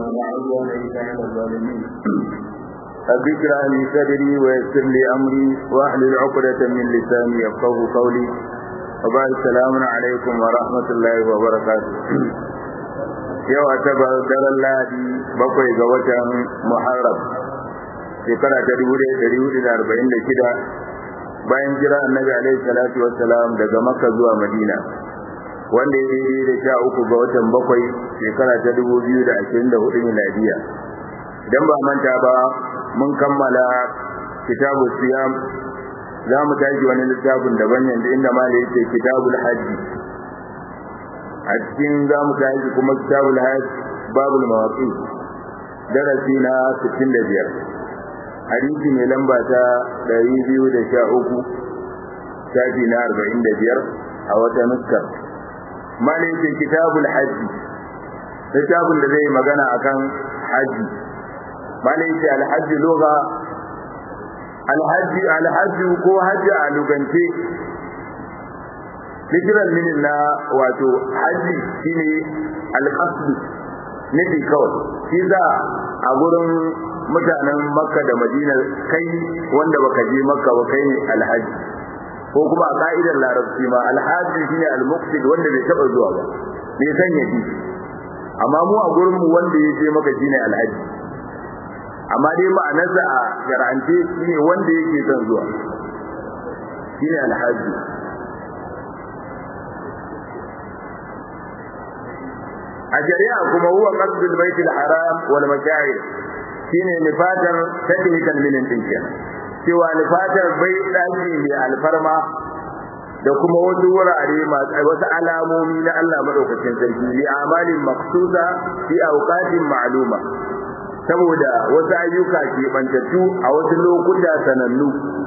ولا عدوان إلا على الظالمين رب اشرح لي صدري ويسر لي أمري واحلل عقدة من لساني يفقهوا قولي وبعد السلام عليكم ورحمة الله وبركاته yau a taba daren Lahadi 7 ga watan Muharram shekara ta 1446 bayan jira Annabi alaihi salatu wassalam daga Makka zuwa Madina wanda ya daidai da 13 ga watan 7 shekara ta 2024 miladiya idan ba manta ba mun kammala kitabu siyam za mu tashi wani littafin daban yanzu inda malai yake kitabul hajji a cikin za mu tashi kuma kitabul hajj babul mawaqi darasi na 65 hadisi mai lamba ta 213 shafi na 45 a wata nuskar malai yake kitabul hajj littafin da zai magana akan haji malai yake al-hajj lugha al-hajj ko hajji a lugance hijiran minin na wato haji shine al-qasd nabi kawai shi za a gurin mutanen Makka da Madina kai wanda baka je Makka ba kai ne al-hajj ko kuma a ka'idar larabci ma al-hajj shine al-muqsid wanda bai taba zuwa ba bai sanya shi amma mu a gurin mu wanda ya je Makka shine al-hajj amma dai ma'anarsa a garance shine wanda yake son zuwa shine al-hajj a shari'a kuma huwa qasdul baitul haram wal masha'ir shine nifatar technical meaning din kenan cewa nifatar bai daki mai alfarma da kuma wasu wurare masu wasu alamomi na Allah madaukakin sarki li amalin maqsuda fi awqatin ma'luma saboda wasu ayyuka ke bantattu a wasu lokuta sanannu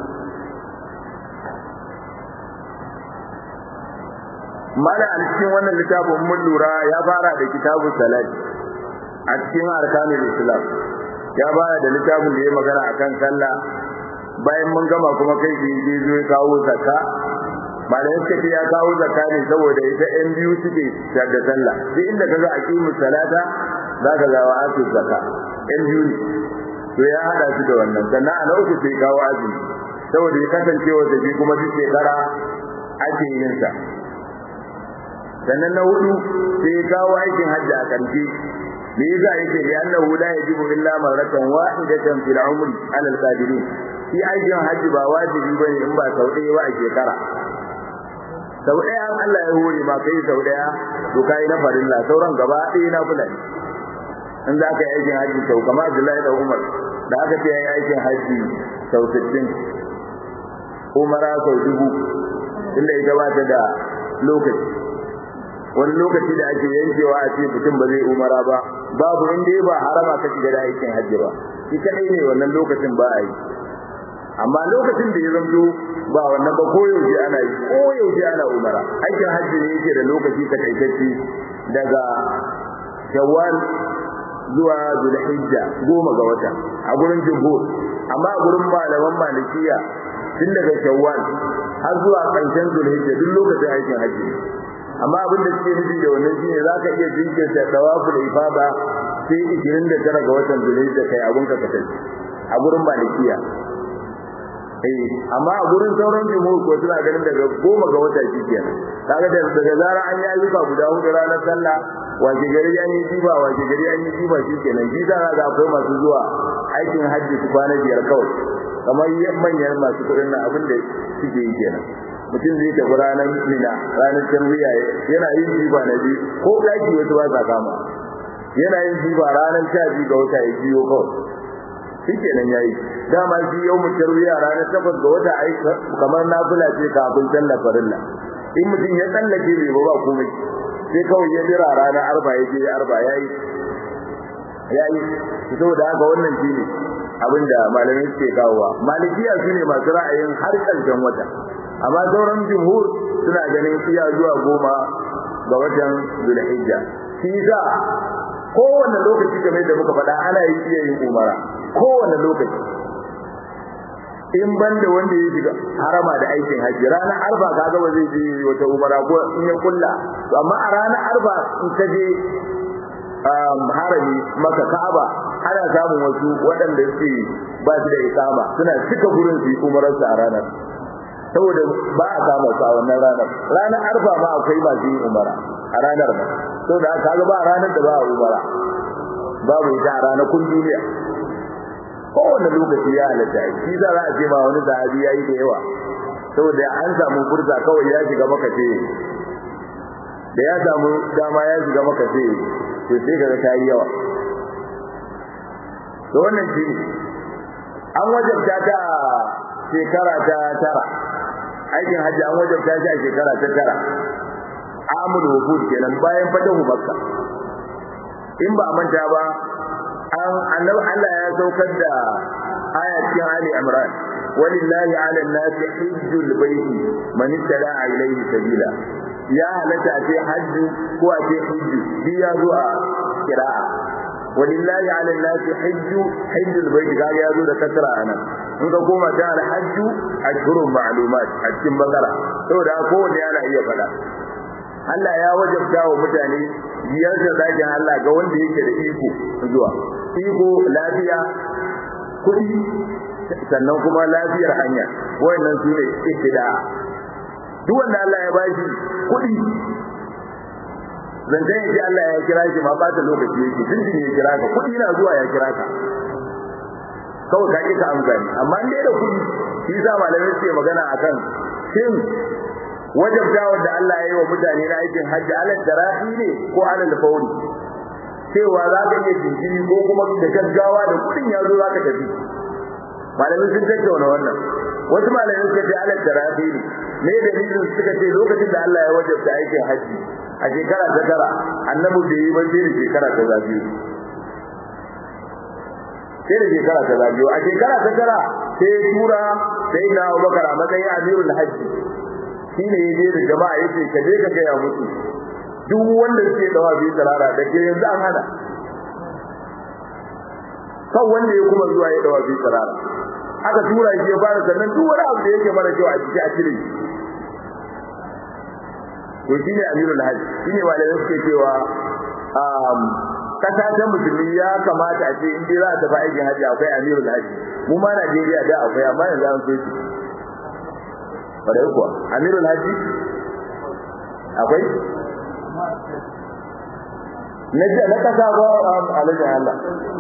mala a cikin wannan littafin mun lura ya fara da kitabun salat a cikin arkanul islam ya fara da littafin da ya magana akan sallah bayan mun gama kuma kai zai zo ya kawo zakka malai suka ya kawo zakka ne saboda ita ɗan biyu suke da sallah sai inda kaga aqimu salata zaka ga wa'atu zakka ɗan biyu ne to ya hada su da wannan sannan a nauku sai kawo azumi saboda ya kasance wata bi kuma duk shekara ake yin sa sannan na hudu sai ya kawo aikin hajji a kanti me yasa yake da annahu la yajibu illa marratan wahidatan fil umri ala al-qadirin shi aikin hajji ba wajibi bane in ba sau ɗaya ba a shekara sau ɗaya Allah ya hore ma kai sau ɗaya to kai na farilla sauran gaba ɗaya na fulani in za ka yi aikin hajji sau kamar Abdullahi da Umar da aka ce yayi aikin hajji sau 60 umara sau 1000 inda ita ba ta da lokaci wani lokaci da ake yankewa a ce mutum ba zai umara ba babu inda ba harama ka shiga da aikin hajji ba shi kadai ne wannan lokacin ba a yi amma lokacin da ya zanto ba wannan ba koyaushe ana yi koyaushe ana umara aikin hajji ne yake da lokaci takaitacce daga shawwal zuwa zulhijja 10 ga wata a gurin jumhur amma a gurin malaman malikiya tun daga shawwal har zuwa ƙarshen zulhijja duk lokacin aikin hajji amma abin da suke nufi da wannan shine zaka iya jinkirta tawaful ifada sai 29 ga watan zulhijja kai abun ka tafi a gurin malikiya amma a gurin sauran jumu'u ko suna ganin daga 10 ga wata shikenan kaga daga zara an yi ayyuka guda hudu ranar sallah wace gari an yi jiba wace gari an yi jiba shikenan shi za ga akwai masu zuwa aikin hajji su kwana 5 kawai kamar manyan masu kudin nan abin da suke yi kenan mutum zai tafi ranar mina ranar tarwiya yana yin jiba na biyu ko daki wasu ba sa kama yana yin jiba ranar 12 ga wata ya biyo kawai shikenan yayi dama shi yau mu tarwiya ranar 8 ga wata ai kamar nafila ce kafin sallar farilla in mutum ya tsallake bai ba komai sai kawai ya jira ranar arba yake arba yayi saboda haka wannan shine abinda malamai suke kawowa malikiya shine masu ra'ayin har ƙarshen wata amma sauran jumhur suna ganin iya zuwa 10 ga watan zulhijja shi yasa kowanne lokaci kamar da muka faɗa ana iya yin umara kowanne lokaci in banda wanda ya shiga harama da aikin haji ranar arba kaga ba zai je wata umara ko in ya kulla to amma a ranar arba in ka je harami maka Ka'aba ana samun wasu waɗanda suke ba su da ikama suna cika gurin su umarar su a ranar saboda ba a kama su a wannan ranar arfa ma akwai masu yin umara a ranar ba saboda kaga ba ranar da ba a umara babu ita a ranakun duniya kowane lokaci ya halatta shi za a ce ma wani sahabi yayi da yawa saboda an samu furza kawai ya shiga maka ce da ya samu dama ya shiga maka ce to sai kaga ta yi yawa to wannan shi an wajabta ta shekara ta tara aikin hajji an wajabta shi a shekara ta tara amul wufud kenan bayan fatahu makka in ba manta ba annabi Allah ya saukar da ayatin Ali Imran walillahi 'ala an-nasi hajjul bayti man istada'a ilayhi sabila ya halatta ce hajji ko a ce hajji bi ya zo a qira'a walillahi 'ala an-nasi hajjul bayti ga ya zo da kasra anan in ka koma da al-hajju ashhurun ma'lumat a cikin bakara saboda kowanne yana iya fada Allah ya wajabta wa mutane ziyartar dakin Allah ga wanda yake da iko zuwa iko lafiya kudi sannan kuma lafiyar hanya wayannan sune ittida duk wanda Allah ya bashi kudi zan dai ji Allah ya kira shi ma ba ta lokaci yake tunda ya kira ka kudi na zuwa ya kira ka kawai ka kika amfani amma in dai da kudi shi za malamai suke magana akan shin wajabtawar da Allah ya yi wa mutane na aikin hajji alal darahi ne ko alal fauri cewa za ka iya jinkiri ko kuma da gaggawa da kudin ya zo za ka tafi malamin sun tattauna wannan wasu malamin suka ce alal darahi ne dalilin suka ce lokacin da Allah ya wajabta aikin hajji a shekara ta tara annabi bai yi ba sai da shekara ta zabi sai da shekara ta zabi a shekara ta tara sai tura sai na Abubakar a matsayin amirul hajji shine yaje da jama'a yace ka je ka gaya musu duk wanda suke dawa bi tsarara da ke yanzu an hana kan wanda ya kuma zuwa ya dawa bi tsarara aka tura shi ya fara sannan duk wani abu da yake mara kyau a ciki a cire to shine amirul hajj shine malamai suke cewa kasa ta musulmi ya kamata a ce in dai za ta fa aikin hajji akwai amirul hajj mu ma Najeriya da akwai amma yanzu an so shi bare kuwa amirul haji akwai na kasa ba alajin Allah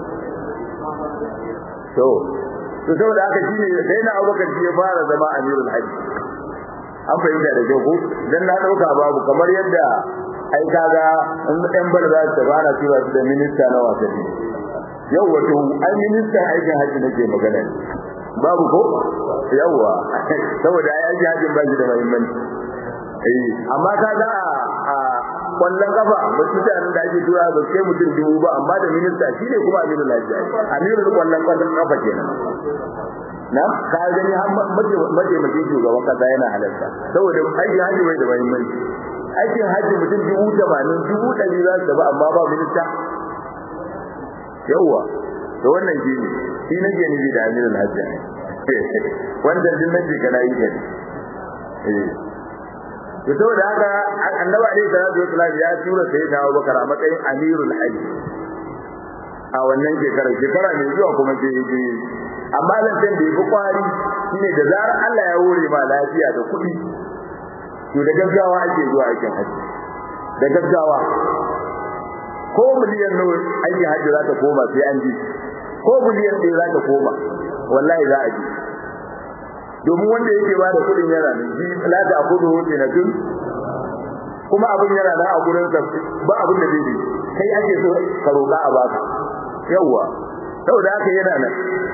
to saboda haka shine sai na Abubakar ya fara zama amirul haji an fahimta da jago dan na dauka babu kamar yadda ai kaga in ɗan bar za su bana tura su da minista na wasanni yau wato ai ministan aikin haji nake magana babu ko yawa saboda ai aji hajin ba shi da muhimmanci amma kaga a kwallon kafa mutum da ake tura ba sai mutum dubu ba amma da minista shine kuma amirul hajji amirul kwallon kafa kenan na ka gani har mace shugaban kasa yana halarta saboda aiki haji bai da muhimmanci aikin haji mutum 80,000 za su ba amma ba minista yawa to wannan shi nake nufi da amirul hajji wanda din nan jika na yi ne to saboda haka annabi alaihi salatu wasallam ya tura sayyidina Abubakar a matsayin amirul hajji a wannan shekara ne zuwa kuma sai yaje amma lantan da yafi kwari shine da zarar Allah ya hore ma lafiya da kuɗi to da gaggawa ake zuwa aikin hajji da gaggawa ko miliyan nawa aikin hajji za ta koma sai an ji ko miliyan ɗaya za ta koma wallahi za a ji domin wanda yake ba da kudin yana nan ji la ta akudu na tun kuma abin yana nan a gurin sa ba abin da zai yi kai ake so ka roƙa a baka yawa saboda haka yana nan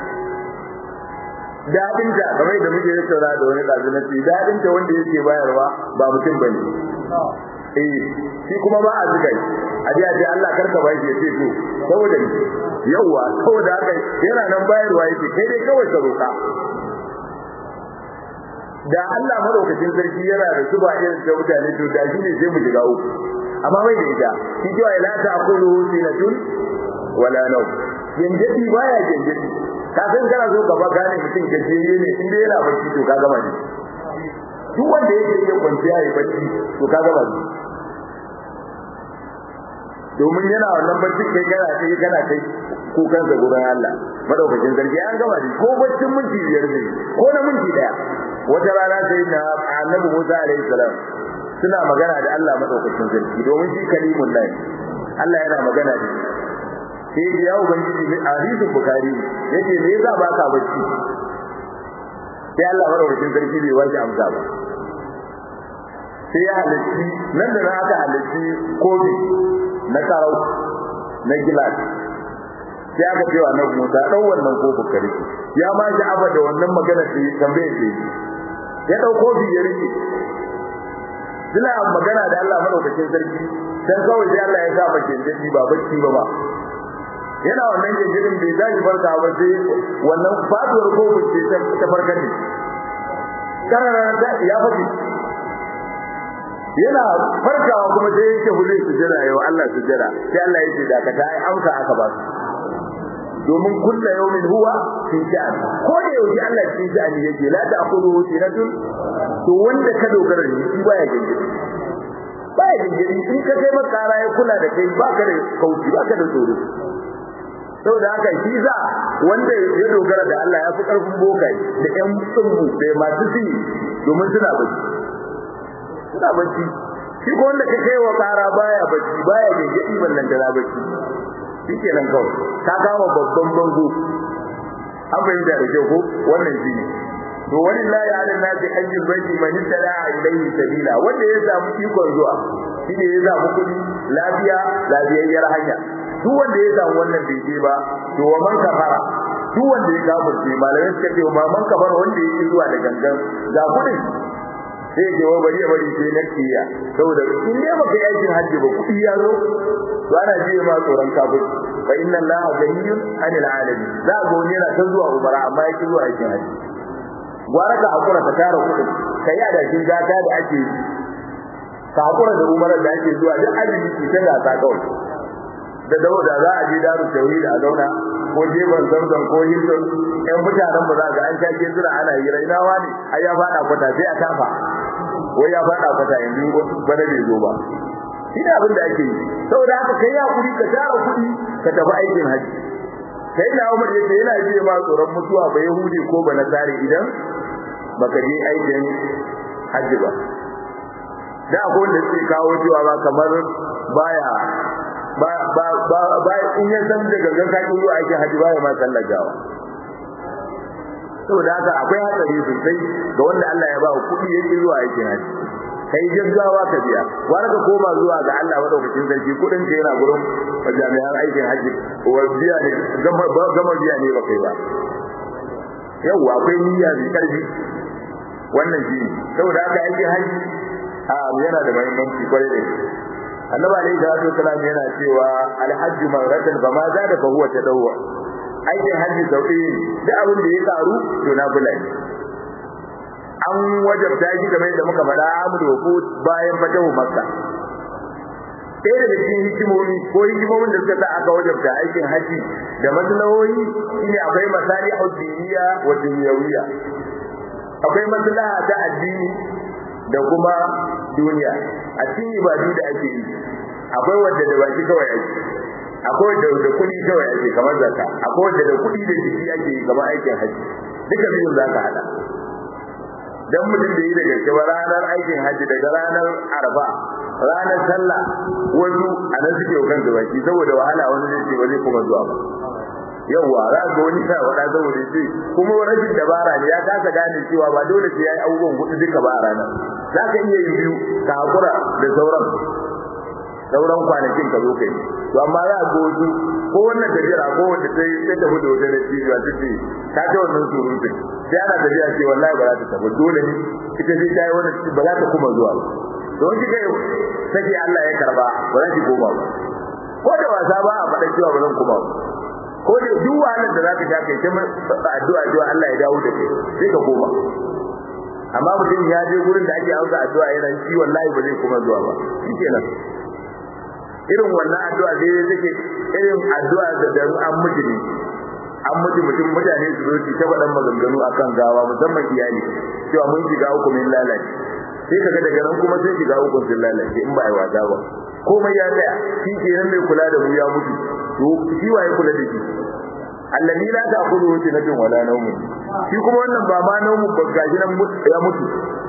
dadin ta kamar da muke yi saura da wani kazu na ci dadin ta wanda yake bayarwa ba mutum bane shi kuma ba a zuga a ji a ce Allah karka ba shi ya ce to saboda yawa saboda haka yana nan bayarwa yake kai dai kawai ka roƙa da Allah madaukakin sarki yana da zuba irin da mutane to da shi ne sai mu shiga uku amma bai da ita shi cewa la ta'kulu sinatun wala naw jinjiti baya jinjiti ka san kana so ka ba gane mutum ke jeye ne inda yana bacci to ka gama ne duk wanda yake yin kwanciya yayi bacci to ka gama ne domin yana wannan barci kai kana kai kukan sa gurin Allah madaukakin sarki an gama da ko baccin minti 5 ne ko na minti 1 wata rana sai na Annabi Musa alaihi salam suna magana da Allah madaukakin sarki domin shi kalimun lahi Allah yana magana da shi sai ya ubangiji ne hadisin Bukhari yake me yasa baka bacci sai Allah madaukakin sarki bai wace amsa ba sai ya halarci nan da na aka halarci kofi na karau na gilas sai aka cewa na Musa dau wannan kofin kare ya ma ji abada wannan magana sai tambaye shi ya dau kofi ya rike suna magana da Allah madaukakin sarki dan kawai sai Allah ya sa mace jadi ba bacci ba yana wannan jinjirin bai zai barka ba sai wannan faduwar kofin ce ta farka ne karara ya faɗi yana farkawa kuma sai yake hule sujjada yau Allah sujjada sai Allah yake da ka ai amsa aka ba domin kullu yawmin huwa fi sha'an ko da yau Allah cikin sha'ani yake la ta'khudhu sinatun to wanda ka dogara ne shi baya gingiri in ka kai makara ya kula da kai baka da kauci baka da tsoro saboda haka shi za wanda ya dogara da Allah ya fi karfin bokai da ƴan tsumbu da masu sini domin suna bacci shi ko wanda ka kai wa kara baya bacci baya gingiri ballan da bacci shikenan kawai ka kama babban bango an bayyana da kyau ko wannan shi ne to wallahi ala nasi hajjul baiti man tala ilayhi sabila wanda ya samu ikon zuwa shine ya samu kudi lafiyayyar hanya duk wanda ya samu wannan bai je ba to wa man kafara duk wanda ya kafirce malamai suka ce ma man kafara wanda yake zuwa da gangan ga kudin sai ke wa bari sai na kiya saboda in ne baka yi aikin hajji ba kudi ya zo to ana ji ma tsoron kafir fa inna allaha ghaniyun 'anil 'alamin za ga wani yana ta zuwa umara amma yake zuwa aikin hajji gwara ka hakura ka tara kudin kai a dakin gata da ake yi ka hakura da umarar da ake zuwa duk azumi ki ta gasa kawai da dauda za a je daru tauhid a zauna ko jeban zamzam ko hilton ɗan mutanen ba za ga an shake zura ana yi rainawa ne ai ya fada kwata sai a tafa wai ya fada kwata yanzu ba da bai zo ba ina abin da ake yi saboda haka kai ya kudi ka tara kudi ka tafi aikin haji sai da Umar yace yana ji ma tsoron mutuwa ba Yahudi ko ba Nasari idan baka je aikin haji ba da akwai wanda suke kawo cewa ba kamar baya ba in ya san da gangan ka yi aikin haji baya ma sallar gawa saboda haka akwai hatsari sosai ga wanda Allah ya ba kuɗi yake zuwa aikin haji kai gaggawa ka biya wanda ka koma zuwa ga Allah madaukakin sarki kudin ka yana gurin jami'an aikin haji wa biya ne gama biya ne ba kai ba yau akwai niyya mai karfi wannan shi saboda haka aikin haji yana da muhimmanci kwarai da gaske annabi alayhi salatu wasallam yana cewa alhajju marratan fama zada fa huwa tadawwa aikin haji sauki da abin da ya karu to na bulai an wajabta shi kamar yadda muka faɗa amru wa bayan fatahu makka sai da cikin hikimomi ko hikimomin da suka sa aka wajabta aikin haji da maslahohi shine akwai masalihu diniya wa dunyawiyya akwai maslaha ta addini da kuma duniya a cikin ibadu da ake yi akwai wanda da baki kawai ake akwai wanda da kudi kawai ake kamar zakka akwai wanda da kudi da jiki ake yi kamar aikin haji duka biyun zaka hada dan mutum da yi da gaske ba ranar aikin haji daga ranar arba ranar sallah wasu a nan suke kan baki saboda wahala wani zai ce ba zai kuma zuwa ba yawa za ga wani sa wada saboda shi kuma rashin dabara ne ya kasa gane cewa ba dole sai yayi abubuwan hudu duka ba a ranar za ka iya yin biyu ka hakura da sauran kwanakin ka zo kai to amma za ga wasu ko wannan tafiyar ko wanda sai ta tafi da wajen cibiya ta ce ta ta wannan surutu sai ana tafiya ce wallahi ba za ta tafi dole ne ita sai ta yi wannan ba za ta kuma zuwa ba don kika sai Allah ya karba ba za ki koma ba ko da wasa ba a faɗa cewa ba zan koma ba ko da duk wahalar da zaka ja kai kuma addu'a Allah ya dawo da kai sai ka koma amma mutum ya je gurin da ake auka addu'a yana shi wallahi ba zai kuma zuwa ba shikenan irin wannan addu'a dai yake irin addu'a da an miji an mutum mutane su zo su ta faɗan maganganu akan gawa musamman iyali cewa mun shiga uku min lalace sai kaga daga nan kuma sai shiga uku sun lalace in ba ai wasa ba komai ya tsaya shi kenan mai kula da mu ya mutu to shi waye kula da shi allazi la ta'khudhuhu sinatun wala nawm shi kuma wannan ba ma nawmu ba gashi nan ya mutu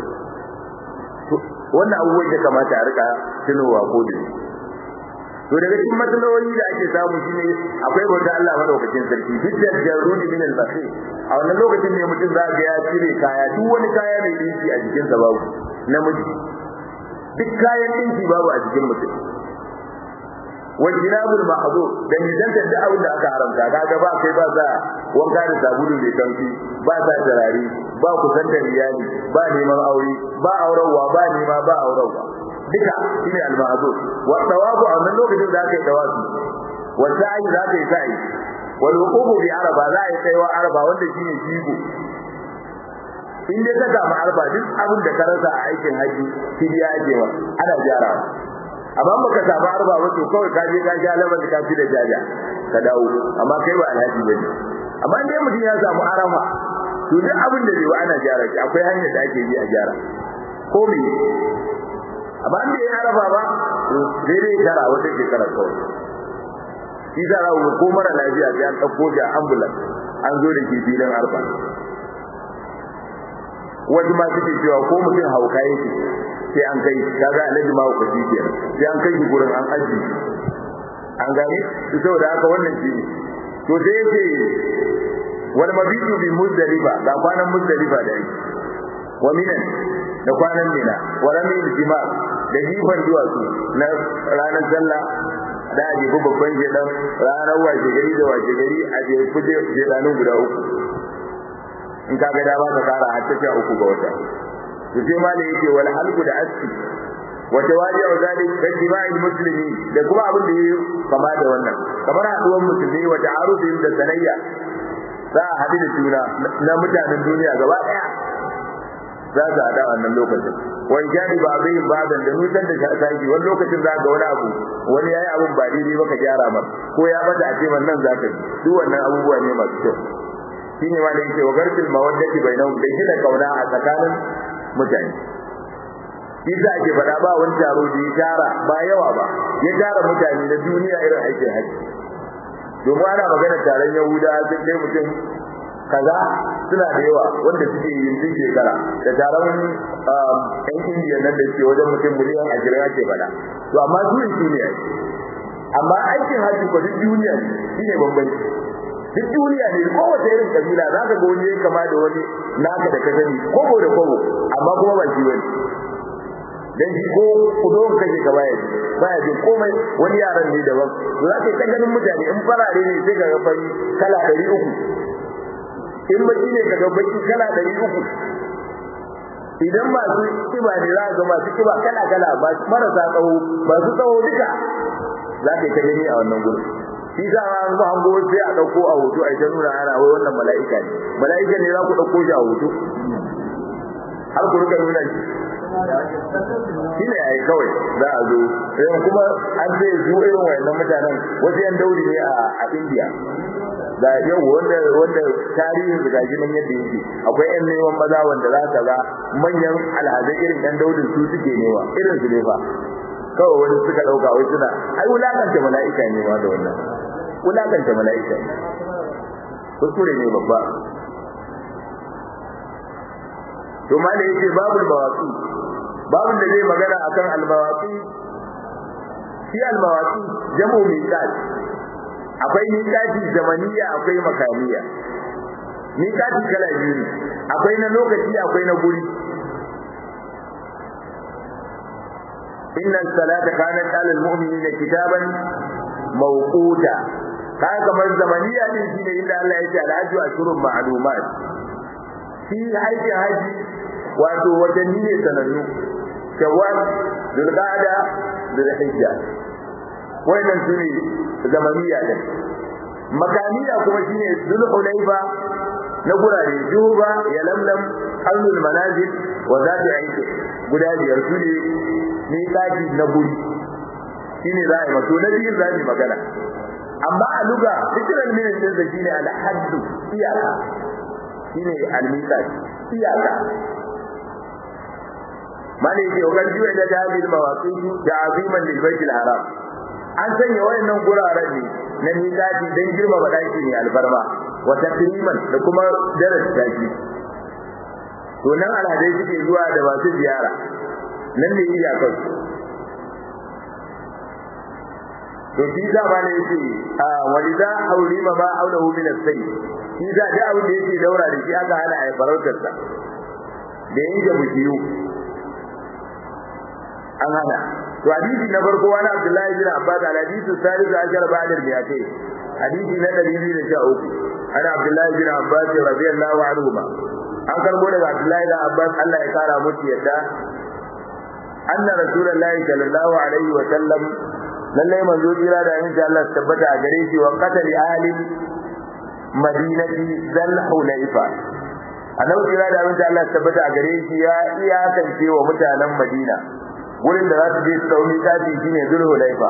wannan abubuwan da kamata a rika tunowa ko da to daga cikin matsaloli da ake samu shine akwai bauta Allah madaukakin sarki bidda jarruni min al-bakhil a wannan lokacin ne mutum za ga ya cire kaya duk wani kaya mai dinki a jikin sa babu namiji duk kayan dinki babu a jikin mutum wajinabul ma'zur dan idan da abin da aka haramta kaga ba kai ba za wanka da sabulu mai kanki ba sa tarari ba kusantar iyali ba neman aure ba aurarwa ba nema ba aurarwa duka shine al-ma'zur wa tawabu a wannan lokacin da aka yi tawafi wa sa'i za ka yi sa'i wal wuqufu bi araba za a yi kaiwa araba wanda shine jigo in dai ka samu araba duk abin da ka rasa a aikin haji fidiya ake wa ana jarawa amma baka samu arba ba to kawai ka je ka ja laban ka fi da jaja ka dawo amma kai ba alhaji bane amma dai mutum ya samu arama to duk abin da bai wa ana jara shi akwai hanyar da ake bi a jara ko me amma in bai arafa ba to sai dai jara wata shekara kawai shi da rawu ko mara lafiya sai an dauko shi a ambulance an zo da shi filin arba wani ma suke cewa ko mutum hauka yake sai an kai kaga alaji ma ku ji sai an kai gurin an aji an gane to saboda haka wannan shi to sai yake wal mabitu bi muzdalifa da kwanan muzdalifa da yake wa minan da kwanan mina wa ramil jima' da jifan duwatsu na ranar sallah da aje babban shedan ranar waje gari da waje gari aje kuje shedanun guda uku in kaga da ba ka kara har ta 3 ga wata to sai ma da yake wal halqu da aski wa tawaji'u zalik tajma'il muslimi da kuma abin da yake kama da wannan kamar haduwar musulmi wa ta'arufin da sanayya za a hadu da juna na mutanen duniya gaba daya za su hada wannan lokacin wani jadi ba zai badan da nutar da shaki wani lokacin za ga wani abu wani yayi abun ba daidai ba ka gyara mar ko ya bata a ce nan za ka duk wannan abubuwa ne masu kyau shine ma da yake wa garfil mawaddati bainahum da gina kauna a tsakanin mutane shi za ke faɗa ba wani taro da ya tara ba yawa ba ya tara mutane na duniya irin aikin haji domin ana magana taron yahuda sun kai mutum kaza suna da yawa wanda suke yin duk shekara da taron ɗan indiya nan da ke wajen mutum miliyan 20 ake faɗa to amma su ne amma aikin haji ko duk duniya shine bambanci duk duniya ne kowace irin kabila za ka ga wani ya kama da wani naka da ka sani kobo da kobo amma kuma ba shi wani dan shi ko kudon kake ka baya jin komai wani yaran ne daban to za ka ta ganin mutane in farare ne sai ka ga fari kala 300 in baki ne ka ga baki kala 300 idan masu kiba ne za ka ga masu kiba kala kala ba marasa tsawo masu tsawo duka za ka ta gani a wannan gurin shi za a ga hango sai a dauko a hoto a ta nuna ana wai wannan mala'ika ne za ku dauko shi a hoto har ku rika nuna shi ne ai kawai za a zo sai kuma an ce su irin wayannan mutanen wasu yan dauri ne a India da yau wanda tarihin da gaji nan yadda yake akwai yan neman maza wanda za ka ga manyan alhazai irin yan daudin su suke newa irin su ne fa kawai wani suka dauka wai suna ai wulakanta mala'ika ne ma da wannan wulakanta mala'ika ne kuskure ne babba to ma da yake babul mawaqi babun da zai magana akan al-mawaqi shi al-mawaqi jamu miqat akwai miqati zamaniya akwai makaniya miqati kala biyu ne akwai na lokaci akwai na guri inna as-salata kanat 'alal mu'minina kitaban mawquta kai kamar zamaniya din shine inda Allah ya ce al-hajju ashurun ma'lumat shi haji wato watanni ne sanannu shawwal zulqa'da zulhijja wannan sune zamaniya din makaniya kuma shine zulhulaifa na gurare juba ya lamlam alul manazil wa zati aiki guda biyar sune ni kaji na guri shine za a yi mato na biyu za mu magana amma a luga fikiran min din da shine al-haddu iyaka shine al-miqat iyaka mali ce wa jiwa da dalil mawaqiti da aziman lil baitil haram an sanya wayannan guraren ne na miƙati dan girmama daki ne albarma wa takriman da kuma darasta shi to nan alhadai suke zuwa da masu ziyara nan ne iyakar to shi da ba ne yake walida haulima ma aulahu min as-sayy shi da abin da yake daura da shi aka hana a farautar sa da yin da bujiyu an hana to hadisi na farko wani Abdullahi bin Abbas al-hadisi salih ashar ba'da al-mi'atay hadisi na 213 ana Abdullahi bin Abbas radiyallahu anhu an karbo daga Abdullahi bin Abbas Allah ya kara musu yadda anna rasulullahi sallallahu alaihi wa sallam lalle manzo jira da insha Allah tabbata a gare shi wa qatali ahli madinati zal hulaifa annabi jira da insha Allah tabbata a gare shi ya iyakance wa mutanen Madina wurin da za su je su dauni kafi shine zul hulaifa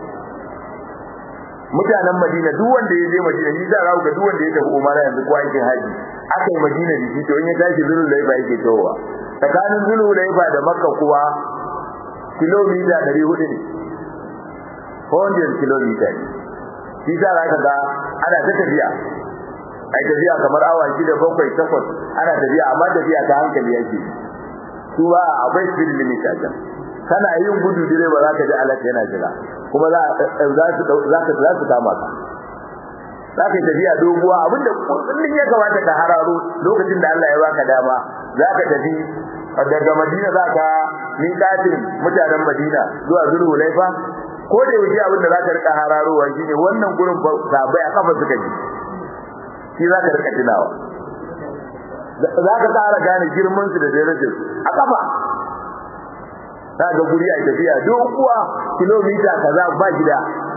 mutanen Madina duk wanda ya je Madina ni za ga duk wanda ya tafi umara yanzu ko aikin haji akai Madina da shi to in ya tashi zul hulaifa yake towa tsakanin zul hulaifa da Makka kuwa kilomita 400 ne 400 kilomita shi za ka ga ana ta tafiya ai tafiya kamar awa 6 7 8 ana tafiya amma tafiya ta hankali yake su ba akwai speed limit a can kana yin gudu dire ba za ka ji alaka yana jira kuma za su kama ka za ka tafiya doguwa abinda kullun ya kamata ka hararo lokacin da Allah ya baka dama za ka tafi daga Madina za ka miƙatin mutanen Madina zuwa Zulhulaifa ko da yaushe abinda za ka rika hararowa shine wannan gurin sabai a kafa suka ji shi za ka rika tunawa za ka tsara gane girman su da darajar a kafa za ga guri a tafiya doguwa kilomita kaza ba gida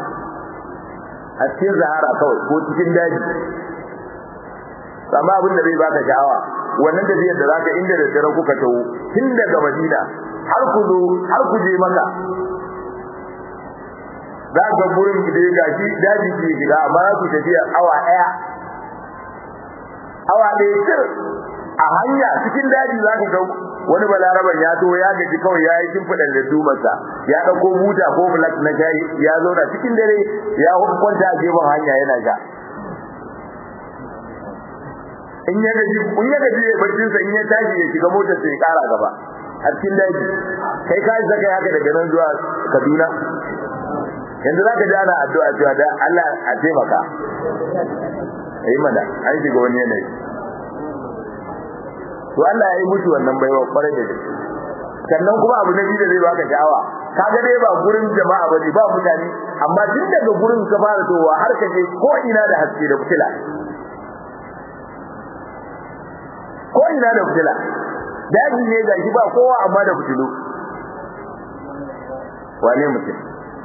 a cikin Sahara kawai ko cikin daji amma abin da zai baka sha'awa wannan tafiyar da zaka inda da dare kuka tawo tun daga Madina har ku je Makka za ga gurin da ya gashi daji ke gida amma za ku tafiya awa ɗaya sir a hanya cikin daji za ka ga wani balaraban ya zo ya gaji kawai ya yi shimfiɗan da dumarsa ya ɗauko buta ko black na shayi ya zo da cikin dare ya kwanta a gefen hanya yana sha in ya gaji ya barcin sa in ya tashi ya shiga motar sai ya kara gaba a cikin daji kai ka ji zaka haka daga nan zuwa Kaduna yanzu zaka ji ana addu'a cewa da Allah a taimaka mana an shiga wani yanayi to Allah ya yi mutu wannan baiwa kwarai da gaske sannan kuma abu na biyu da zai baka sha'awa kaga dai ba gurin jama'a bane ba mutane amma tun daga gurin ka fara towa har ka je ko ina da haske da fitila ko ina da fitila daji ne ga shi ba kowa amma da fitilu wane mutum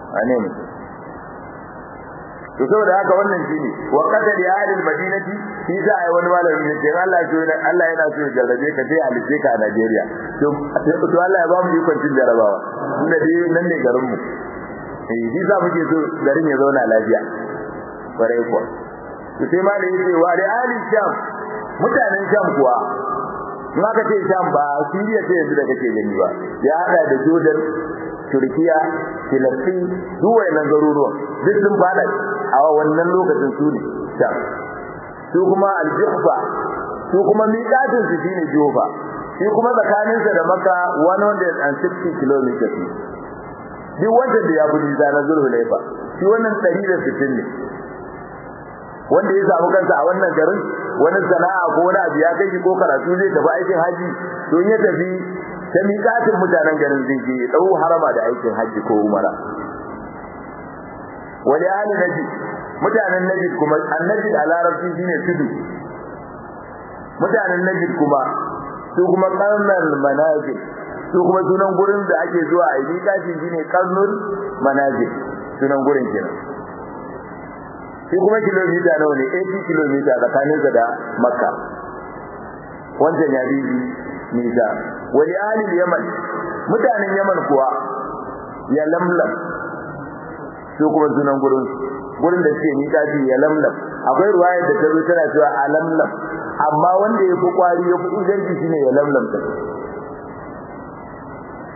to saboda haka wannan shine wa qadari ahlul madinati shi za a yi wani malami ne sai Allah yana so ya jarrabe ka sai halice ka a Najeriya to Allah ya ba mu ikon cin jarabawa inda dai nan ne garin mu shi za mu ke so garin ya zauna lafiya kwarai kuwa to sai malami yace wa ali sham mutanen sham kuwa in aka ce sham ba Syria ce yanzu da kake gani ba ya hada da Jordan Turkiya Filistin duk wayannan garuruwan duk sun fada a wannan lokacin su ne sham su kuma al-Juhfa su kuma miqatin su shine Juhfa shi kuma tsakanin sa da Makka 160 km duk wanda da ya budi zanar Zulhulaifa shi wannan 160 ne wanda ya samu kansa a wannan garin wani sana'a ko wani abu ya kai ko karatu zai tafi aikin haji don ya tafi ta miƙatin mutanen garin zai je dau harama da aikin haji ko umara wani ahli najd mutanen najd kuma annabi a larabci shine tudu mutanen najd kuma su kuma qarnal manazil su kuma sunan gurin da ake zuwa a miƙatin shine qarnul manazil sunan gurin kenan shi kuma kilomita nawa ne 80 kilomita tsakaninsa da Makka wancan ya bi nisa wali ahli Yaman mutanen Yaman kuwa ya lamlam su kuma sunan gurin da suke nisa shi ya lamlam akwai ruwayar da ta zo tana cewa a lamlam amma wanda ya fi kwari ya fi inganci shine ya lamlam ta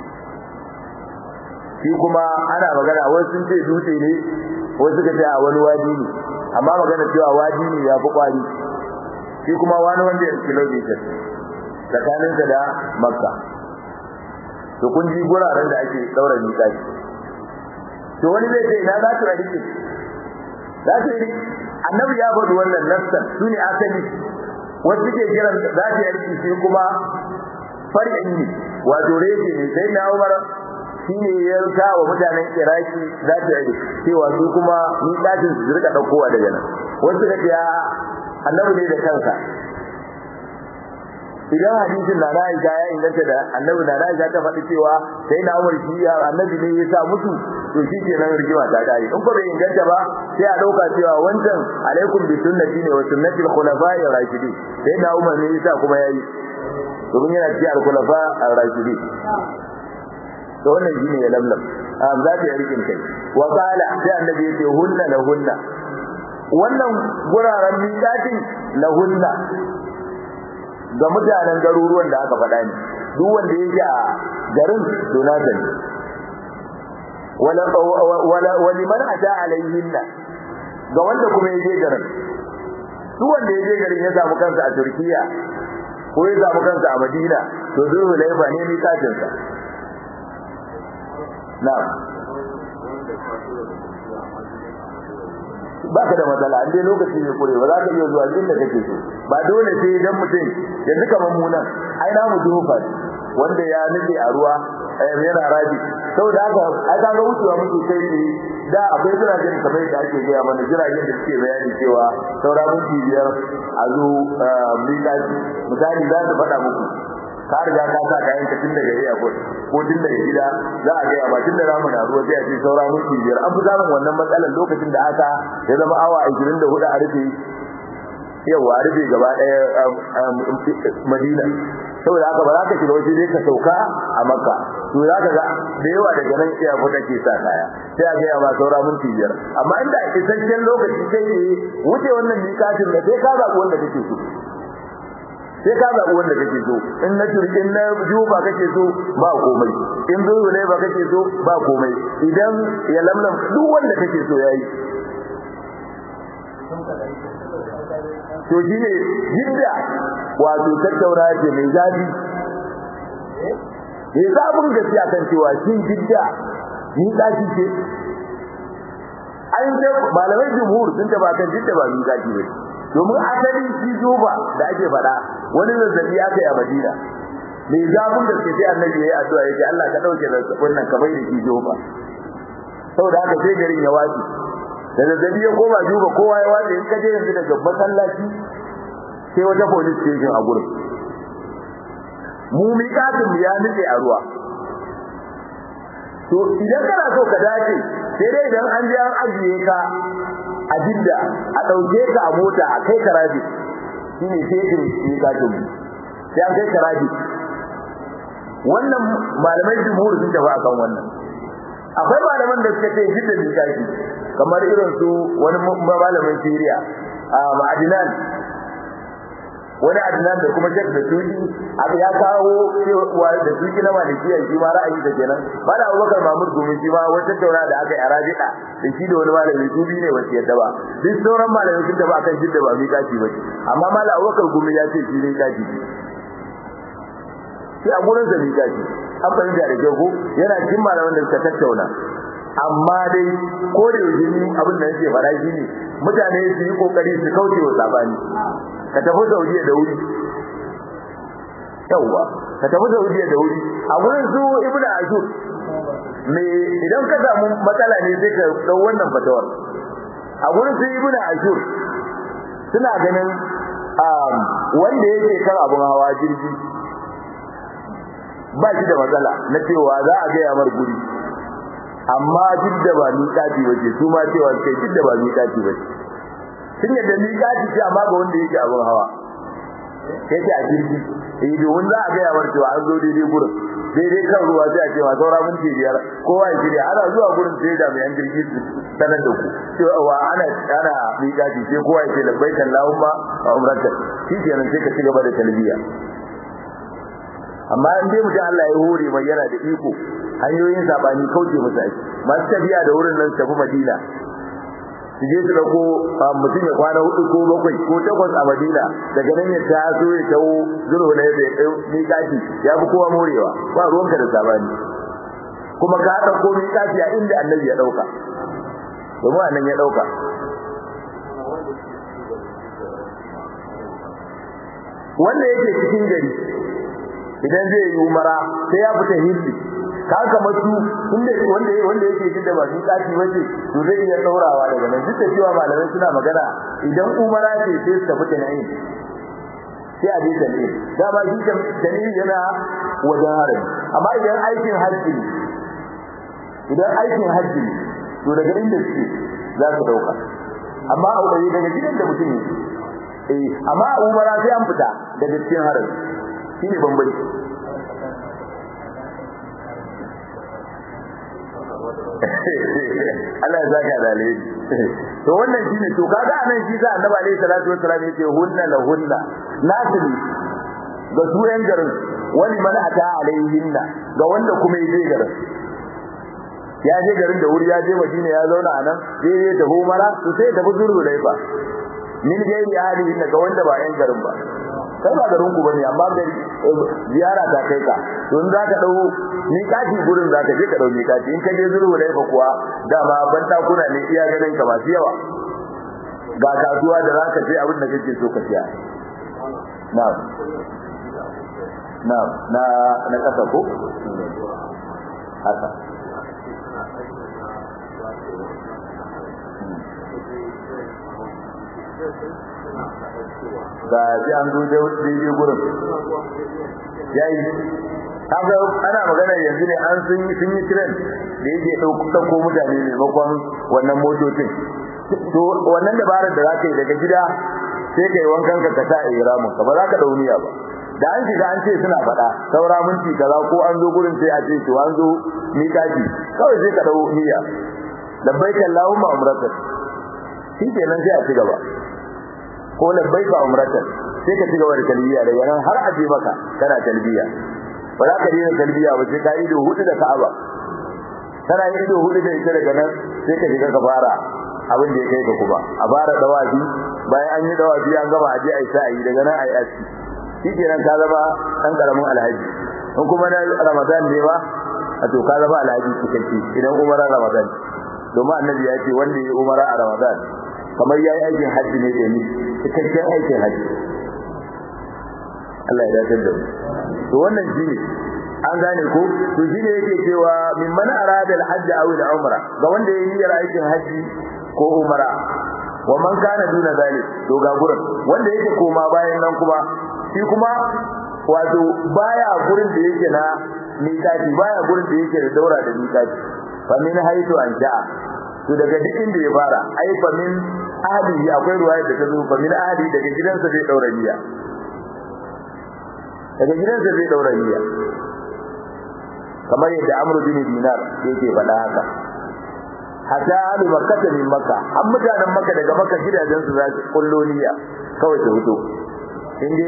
shi kuma ana magana wasu sun ce dutse ne wasu suka ce a wani wadi ne amma magana cewa wadi ne ya fi kwari shi kuma wani wanda ya kilomita tsakaninsa da makka to kun ji guraren da ake daura miƙati to wani zai ce ina za su rike za su yi annabi ya faɗi wannan nassan su ne asali wasu ke kiran za su yi shi kuma far'in ne wato rege ne sai na umar shi ne ya sa wa mutanen iraki za su yi cewa su kuma miƙatin su rika ɗaukowa daga nan wasu ka ce annabi ne da kansa idan hadisin na Aisha ya inganta da annabi na Aisha ta faɗi cewa sai na Umar shi ya annabi ne ya sa musu to shi ke nan rigima ta dai in ko bai inganta ba sai a dauka cewa wancan alaikum bi sunnati ne wa sunnati al-khulafa'i ar-rashidin sai na Umar ne ya sa kuma yayi domin yana cikin al-khulafa ar-rashidin to wannan shine ya lamlam za ta yi rikin kai wa qala sai annabi ya ce hunna lahunna wannan guraren miƙatin lahunna ga mutanen garuruwan da aka faɗa ne duk wanda yake a garin donatan wali man ata alayhinna ga wanda kuma yake garin duk wanda yake garin ya samu kansa a Turkiya ko ya samu kansa a Madina to zai laifa ne ni katin sa na'am baka da matsala an dai lokaci ne kure ba za ka iya zuwa inda kake so ba dole sai idan mutum yanzu kaman mu nan ai na mu dufa wanda ya nufi a ruwa yana rabi saboda haka ai ka ga wucewa muke kai ne da akwai jiragen kamar da ake gaya mana jiragen da suke bayani cewa saura minti biyar a zo miƙaci misali za su faɗa muku ka riga ka sa kayan ka tun daga airport ko tun daga gida za a gaya ba tun da ramu na ruwa sai a ce saura minti biyar an fi samun wannan matsalar lokacin da aka ya zama awa 24 a rufe yawa a rufe gaba ɗaya Madina saboda haka ba za ka shiga waje dai ka sauka a Makka to za ka ga da yawa daga nan airport ake sa kaya sai a gaya ma saura minti biyar amma inda isasshen lokaci kai ne wuce wannan miƙatin da sai ka zaɓi wanda kake so sai ka zaɓi wanda kake so in na turkin na juba kake so ba komai in zuwa ne ba kake so ba komai idan ya lamlam duk wanda kake so yayi to shine jidda wato tattauna ce mai zafi ya zafin gaskiya kan cewa shin jidda ni daji ce an ce malamai jumhur sun taba kan jidda ba ni daji ba domin asali shi juba da ake faɗa wani zazzabi aka yi a Madina mai zafin da sai annabi yayi addu'a yake Allah ka dauke da wannan ka bai da shi juba saboda haka sai garin ya wace da zazzabi ya koma juba kowa ya wace in ka je yanzu daga masallaci sai wata police station a gurin mu miƙatin ya nutse a ruwa to idan kana so ka dace sai dai idan an je an ajiye ka a Jidda a dauke ka a mota a kai Karabi shine sai din miƙatin mu sai an kai Karabi wannan malamai jumhur sun tafi akan wannan akwai malaman da suka ce Jidda miƙati kamar irin su wani malamin Syria a Ma'adinan wani Adnan da kuma Sheikh da Tuji abu ya kawo cewa da Tuji na Malikiya shi ma ra'ayi da kenan bala Abubakar Mahmud Gumi shi ma wata taura da aka yi a Rabi'a da shi da wani malami Tuji ne wace yadda ba duk sauran malamai sun taba kan Jidda ba miƙati ba amma malam Abubakar Gumi ya ce shi ne miƙati shi a gurin sa miƙati an fahimta da kyau ko yana cikin malaman da suka tattauna amma dai ko da yaushe ni abin da nake fara shi ne mutane su yi kokari su kauce wa sabani ka tafi Saudiya da wuri yawa ka tafi Saudiya da wuri a gurin su Ibnu Ashur me idan ka samu matsala ne sai ka dau wannan fatawar a gurin su Ibnu Ashur suna ganin wanda yake kan abun hawa jirgi ba shi da matsala na cewa za a ga yamar guri amma Jidda ba miƙati bace su ma cewa kai Jidda ba miƙati bace sun yadda miƙati ce amma ga wanda yake abun hawa yake a jirgi domin za a ga yawar cewa an zo daidai gurin daidai kan ruwa sai a ce ma saura minti biyar kowa ya shirya ana zuwa gurin sai jami'an jirgi su sanar da ku cewa ana miƙati sai kowa ya ce labbaik Allahumma wa umrata shi kenan sai ka ci gaba da talbiya amma in dai mutum Allah ya hore mai yana da iko hanyoyin sabani kauce musu ake masu tafiya da wurin nan tafi Madina su je su dauko mutum ya kwana 4 ko 7 ko 8 a Madina daga nan ya taso ya tawo zulhulai da ya ni kaci ya fi kowa morewa ba ruwanka da sabani kuma ka dauko mi kaci a inda Annabi ya dauka domin annan ya dauka wanda yake cikin gari idan zai yi umara sai ya fita hilli kaga masu wanda yake jin da ba shi kaci bace to zai iya daurawa daga nan duk da cewa malamai suna magana idan umara ce sai su tafi nayi sai a je dalili da ba shi dalili yana wajen harin amma idan aikin haji to daga inda suke za su dauka amma aure daga gidan da mutum ne amma umara sai an fita daga cikin harin shine bambanci Allah ya zaka dalili to wannan shine to kaga anan shi sa Annabi alaihi salatu wassalam yace hunna la hunna nasili ga su yan garin wani man ata alaihinna ga wanda kuma yaje garin ya je garin da wuri ya je Madina ya zauna anan sai ya tafi Umara to sai ya tafi Zulhulaifa min gairi ahlihin ga wanda ba yan garin ba kai ba garin ku bane amma gari ziyara ta kai ka to in zaka dau ni kaji gurin zaka je ka dau ni kaji in ka je Zulhulaifa kuwa dama ban takuna ne iya ganin ka masu yawa ga kasuwa da zaka je abin da kake so ka siya na'am na kasa ko haka ga ji an zo daidai gurin yayi kaga ana magana yanzu ne an sun yi tren da yake dauko mutane ne bakon wannan motocin to wannan dabarar da zaka yi daga gida sai kai wankan ka ta ihramin ka ba za ka dauniya ba da an shiga an ce suna faɗa saura minti kaza ko an zo gurin sai a ce to an zo miƙaji kawai sai ka dau niyya labbaika allahumma umratan shi kenan sai a ci gaba ko labbaika umratan sai ka ci gaba da talbiya daga nan har a je maka kana talbiya ba za ka yi talbiya ba sai ka yi ido hudu da Ka'aba kana yi ido hudu da ita daga nan sai ka shiga ka fara abin da ya kai ka kuma a fara dawafi bayan an yi dawafi an gama aje ai sa'i daga nan ai aski shikenan ka zama dan karamin alhaji in kuma na Ramadan ne ba a to ka zama alhaji cikakke idan umarar Ramadan domin annabi ya ce wanda ya umara a Ramadan kamar yayi aikin haji ne da ni cikakken aikin haji Allah ya dace da mu to wannan shine an gane ko to shine yake cewa min man arada al-hajj aw al-umra ga wanda yayi aikin haji ko umara wa man kana duna zalik to ga gurin wanda yake koma bayan nan kuma shi kuma wato baya gurin da yake na mikati baya gurin da yake da daura da mikati fa min haitu an ja'a to daga duk inda ya fara ai fa min ahli akwai ruwaya da ta zo fa min ahli daga gidansa zai daura niyya daga gidansa zai daura niyya kamar yadda Amr bin Dinar yake faɗa haka hatta ahli Makkah min Makkah an mutanen Makkah daga Makkah gidajen su za su kullo niyya kawai ta fito in dai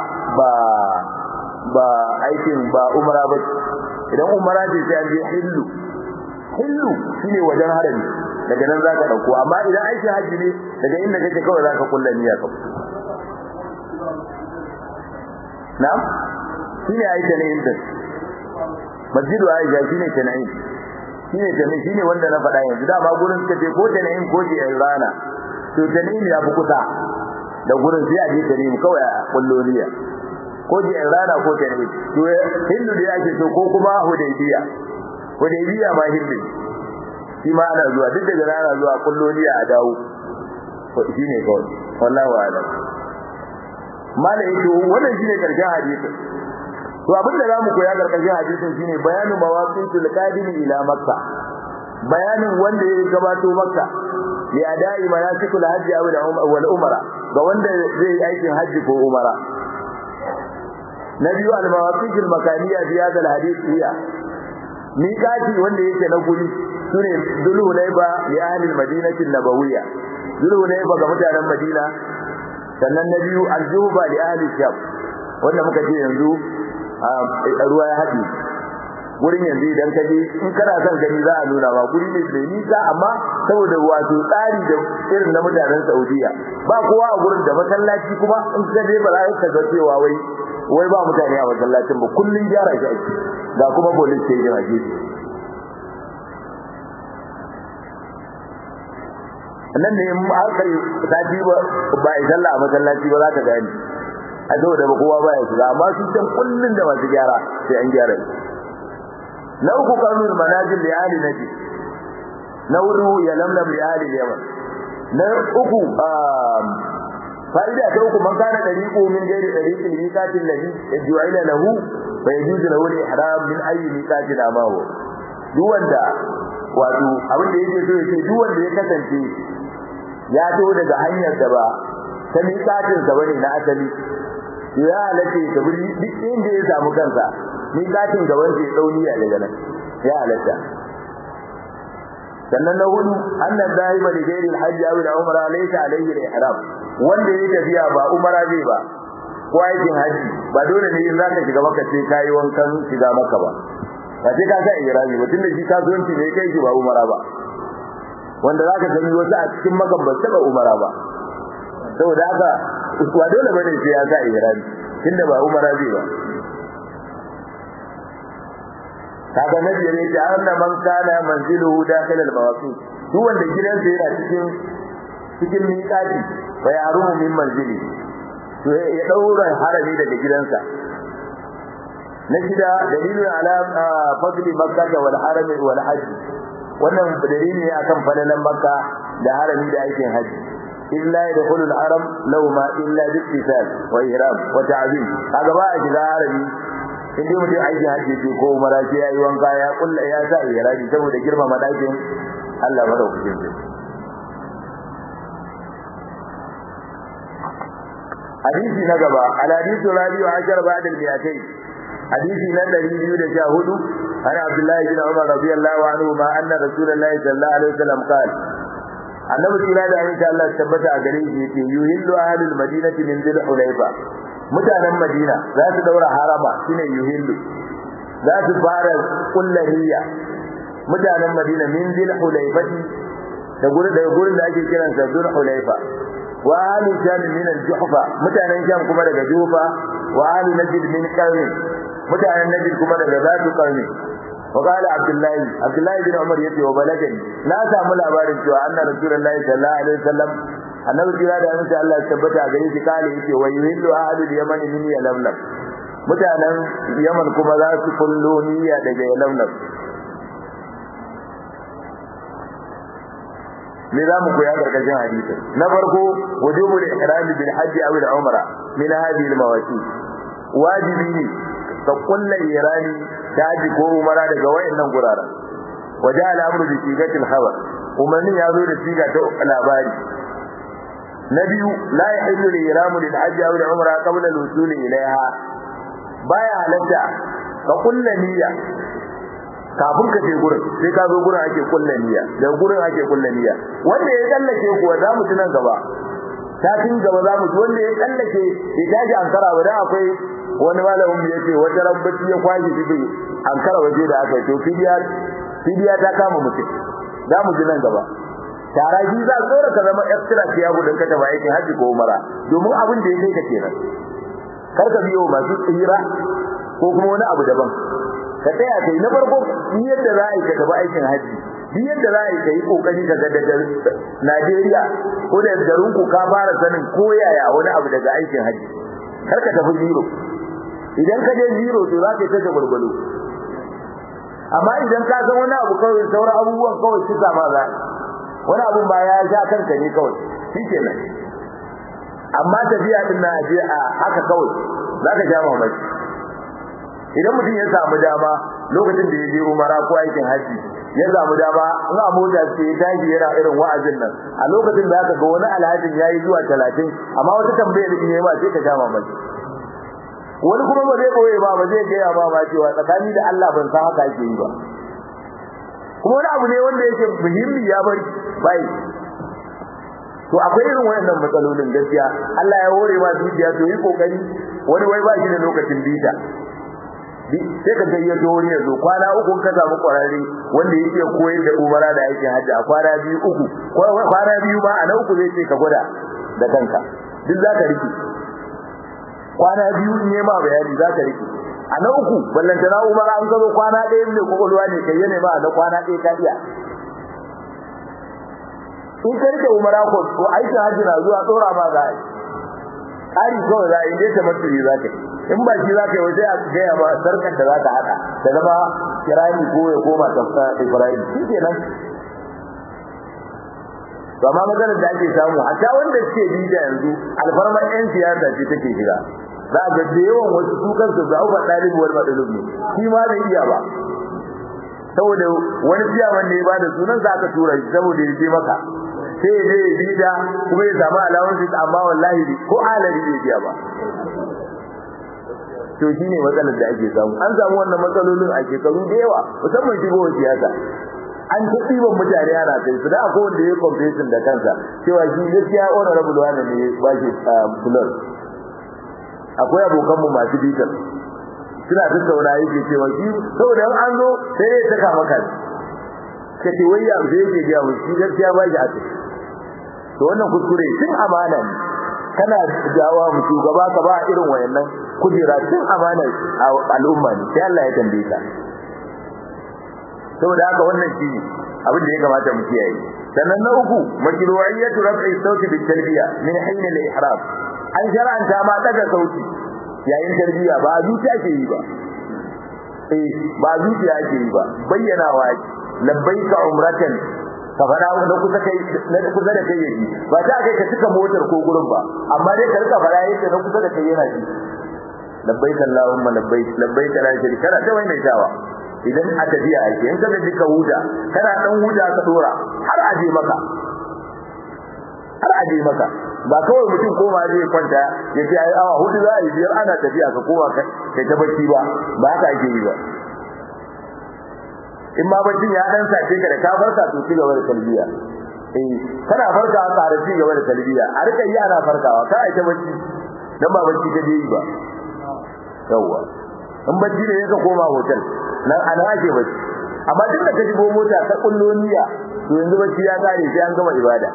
ba aikin ba umra ba idan umra ce sai an je hillu shine wajen harami daga nan zaka dauko amma idan aikin haji ne daga inda kake kawai zaka kullu niyya ka na'am shine aikin ne inda masjidu Aisha shine tana'in shine wanda na faɗa yanzu dama gurin suka ce ko tana'in ko je rana to tana'in ya fi kusa da gurin sai a je tana'in kawai a kulloniya ko je rana ko tana'in to hindu da yake so ko kuma hudaybiya ma hindu shi ma ana zuwa duk daga rana zuwa kulloniya a dawo shine kawai wallahi wa'ala malai to wannan shine karshen hadisi to abin da zamu koya karkashin hadisin shine bayanin mawaqitul qadimi ila makka bayanin wanda ya gabato makka li adai manasikul hajji wal umra ga wanda zai yi aikin haji ko umara nabiyu al mawaqitul makaniya fi hadha al hadith hiya miqati wanda yake na guri sune Zulhulayfa li ahli al madinati an nabawiyya Zulhulayfa ga mutanen Madina sannan nabiyu al juhba li ahli sham wanda muka ce yanzu ruwa ya haɗi gurin yanzu idan ka je in kana son gani za a nuna ma guri ne da nisa amma saboda wato tsari da irin na mutanen Saudiya ba kowa a gurin da masallaci kuma in ka je ba za ka ga cewa wai ba mutane a masallacin ba kullun gyara shi ake ga kuma police station a gefe nan ne in aka yi sati ba a sallah a masallaci ba za ka gani a saboda ba kowa ba ya shiga amma su can kullun da masu gyara sai an gyara na uku kanun manazil li ahli najd na hudu ya lamlam li ahli yaman na uku fa'ida ta uku man kana dariqu min ghairi dariqil miqatil ladhi ju'ila lahu fa yajuzu lahu al-ihram min ayyi miqatin amahu duk wanda wato abin da yake so yake duk wanda ya kasance ya to daga hanyar da ba ta miqatin sa bane na asali ya halatta ta buri duk inda ya samu kansa miqatin gaban sai dauniya daga nan ya halatta sannan na hudu annan zahiba da gairi alhaji aw al-umra laysa alayhi al-ihram wanda ya tafiya ba umara zai ba ko aikin haji ba dole ne in zaka shiga maka sai kai wankan shiga maka ba ba sai ka ga ihrami ba tunda shi kasuwanci ne kai shi ba umara ba wanda zaka gani wasu a cikin makan ba taba umara ba saboda haka ba dole bane sai ya ga ihrami tunda ba umara zai ba kaga nabi ne ya anna man kana manziluhu dakhil al-mawaqi duk wanda gidansa yana cikin miqati fa yarumu min manzili to ya daura harami daga gidansa na gida dalilun ala fadli makkah wal harami wal hajj wannan dalili ne akan fadalan makka da harami da aikin haji illa yadkhulu al-haram law ma illa bi ittisal wa ihram wa ta'zim kaga ba a shiga harami inda mutum aikin haji ce ko umara ce yayi wanka ya kulla ya sa ihraji saboda girmama dakin Allah madaukakin shi hadisi na gaba al-hadithu rabi'u ashar ba'da al-mi'atayn hadisi na 214 ana Abdullah ibn Umar radiyallahu anhu ma anna Rasulullahi sallallahu alaihi wasallam qala annabi sallallahu alaihi wasallam tabbata a gare shi yake yuhillu ahlul madinati min dhil hulayfa mutanen Madina za su daura harama shine yuhillu za su fara kullahiyya mutanen Madina min dhil hulayfati da gurin da ake kiran sa dhul hulayfa wa ahli sham min al-juhfa mutanen sham kuma daga juhfa wa ahli najd min qarni mutanen najd kuma daga zatu qarni wa qala abdullah bin umar yace wa balagani na samu labarin cewa anna rasulullahi sallallahu alaihi wasallam annabi jira da annabi Allah tabbata gare shi kale yake wa yuhillu ahli yaman min yalamlam mutanen yaman kuma za su kullu niyya daga yalamlam me za mu koya gargajin hadisi na farko wujubul ihram bil hajj aw al umra min hadhihi al mawaqit wajibi ne ka kullu ihrami da haji ko umara daga wayannan guraren waja al amru bi sigatil khabar umarni ya zo da siga ta labari na biyu la yahillu al ihram lil hajj aw al umra qabla al wusul ilayha baya halatta ka kullu niyya kafin ka je gurin sai ka zo gurin ake kullu niyya da gurin ake kullu niyya wanda ya tsallake kuwa za mu tunan gaba satin gaba za mu ji wanda ya tsallake ya tashi ankara ba dan akwai wani malamin da yake wata rabbaci ya kwashi shi ankara waje da aka to fidiya ta kama mutum za mu ji nan gaba taraji za tsora ka zama extra ya gudun ka ta aikin haji ko umara domin abin da ya kai ka kenan kar ka biyo masu tsira ko kuma wani abu daban ka tsaya kai na farko yadda za a yi ka gaba aikin haji yadda za a yi kai kokari ka ga daga Najeriya ko da garin ku ka fara sanin koyaya wani abu daga aikin haji kar ka tafi zero idan ka je zero to za ka yi ta gurgudu amma idan ka san wani abu kawai sauran abubuwan kawai su sama za wani abun ba ya sha kanka ne kawai shikenan amma tafiya din na je a haka kawai za ka sha mamaki idan mutum ya samu dama lokacin da ya je umara ko aikin haji ya samu dama in a mota ce ya tashi yana irin wa'azin nan a lokacin da aka ga wani alhajin yayi zuwa 30 amma wata tambayar da yayi ba sai ka sha mamaki wani kuma ba zai koye ba zai ga ba ma cewa tsakani da Allah ban san haka yake yi ba kuma wani abu ne wanda yake muhimmi ya bari bai to akwai irin wayannan matsalolin gaskiya Allah ya hore ma dukiya to yi kokari wani wai ba shi da lokacin bita sai ka ga yato wani yazo kwana uku ka samu kwararre wanda yake koyar da umara da aikin hajji a kwana biyu uku kwana biyu ba a na uku zai ce ka gwada da kanka duk zaka rike kwana biyu ne ma bayani zaka rike a na uku ballanta na umara an gazo kwana ɗaya ne kokolwa ne kai yana ma na kwana ɗaya ka iya in ka rike umara ko aikin hajji na zuwa tsora ma za a yi ƙari kawai za a yi dai ta masiri za ka yi in ba shi za ka yi waje a gaya ba sarkar da za ta haɗa ta zama kirani ko ya koma ta ibrahim shi ke nan ba ma maganar da ake samu hatta wanda suke bi da yanzu alfarmar yan siyasa ce take shiga za a ga da yawan wasu su kansu da uba ɗalibi wani matsalolin ne shi ma bai iya ba saboda wani ciyaman ne ba da sunan za ka tura shi saboda ya je maka sai ya je ya bi da kuma ya samu alawansu amma wallahi ko alari bai biya ba to shine matsalar da ake samu an samu wannan matsalolin a shekaru da yawa musamman shigowar siyasa an ta ɗiban mutane ana kai su da akwai wanda ya confession da kansa cewa shi gaskiya honorable wani ne ba shi fular akwai abokanmu masu bitar suna tattauna yake cewa shi saboda an zo sai dai saka maka ka ce wai ya zai yake gaya mu shi gaskiya ba shi ake to wannan kuskure tun amana ne kana jawa mu shugaba ka ba irin wayannan kujera tun amana al'umma ne sai Allah ya tambaye ka saboda haka wannan shi abin da ya kamata mu kiyaye sannan na uku majru'iyatu raf'i sauti bi tarbiya min hin al-ihram an shar'anta ma daga sauti yayin tarbiya ba zuciya ke yi ba ba zuciya ke yi ba bayyanawa labbaika umratan ka fada wanda kusa kai na kusa da kai yaji ba ta kai ka cika motar ko gurin ba amma dai ka rika fara yake na kusa da kai yana ji labbaika allahumma labbaik labbaika la sharika lak wai mai tawa idan aka biya ake in ka ji ka huda kana dan huda ka dora har aje maka ba kawai mutum koma zai kwanta ya ce ai awa hudu za a yi biyar ana tafiya ka koma kai ta bacci ba haka ake yi ba in ma baccin ya dan sace ka da ka farka to ci gaba da talbiya kana farka ka har ci gaba da talbiya a rika yi ana farkawa ka ai ta bacci dan ba bacci ka je yi ba yawa in bacci ne ka koma hotel nan ana ake bacci amma duk da ka shigo mota ta kullo niyya to yanzu bacci ya kare sai an gama ibada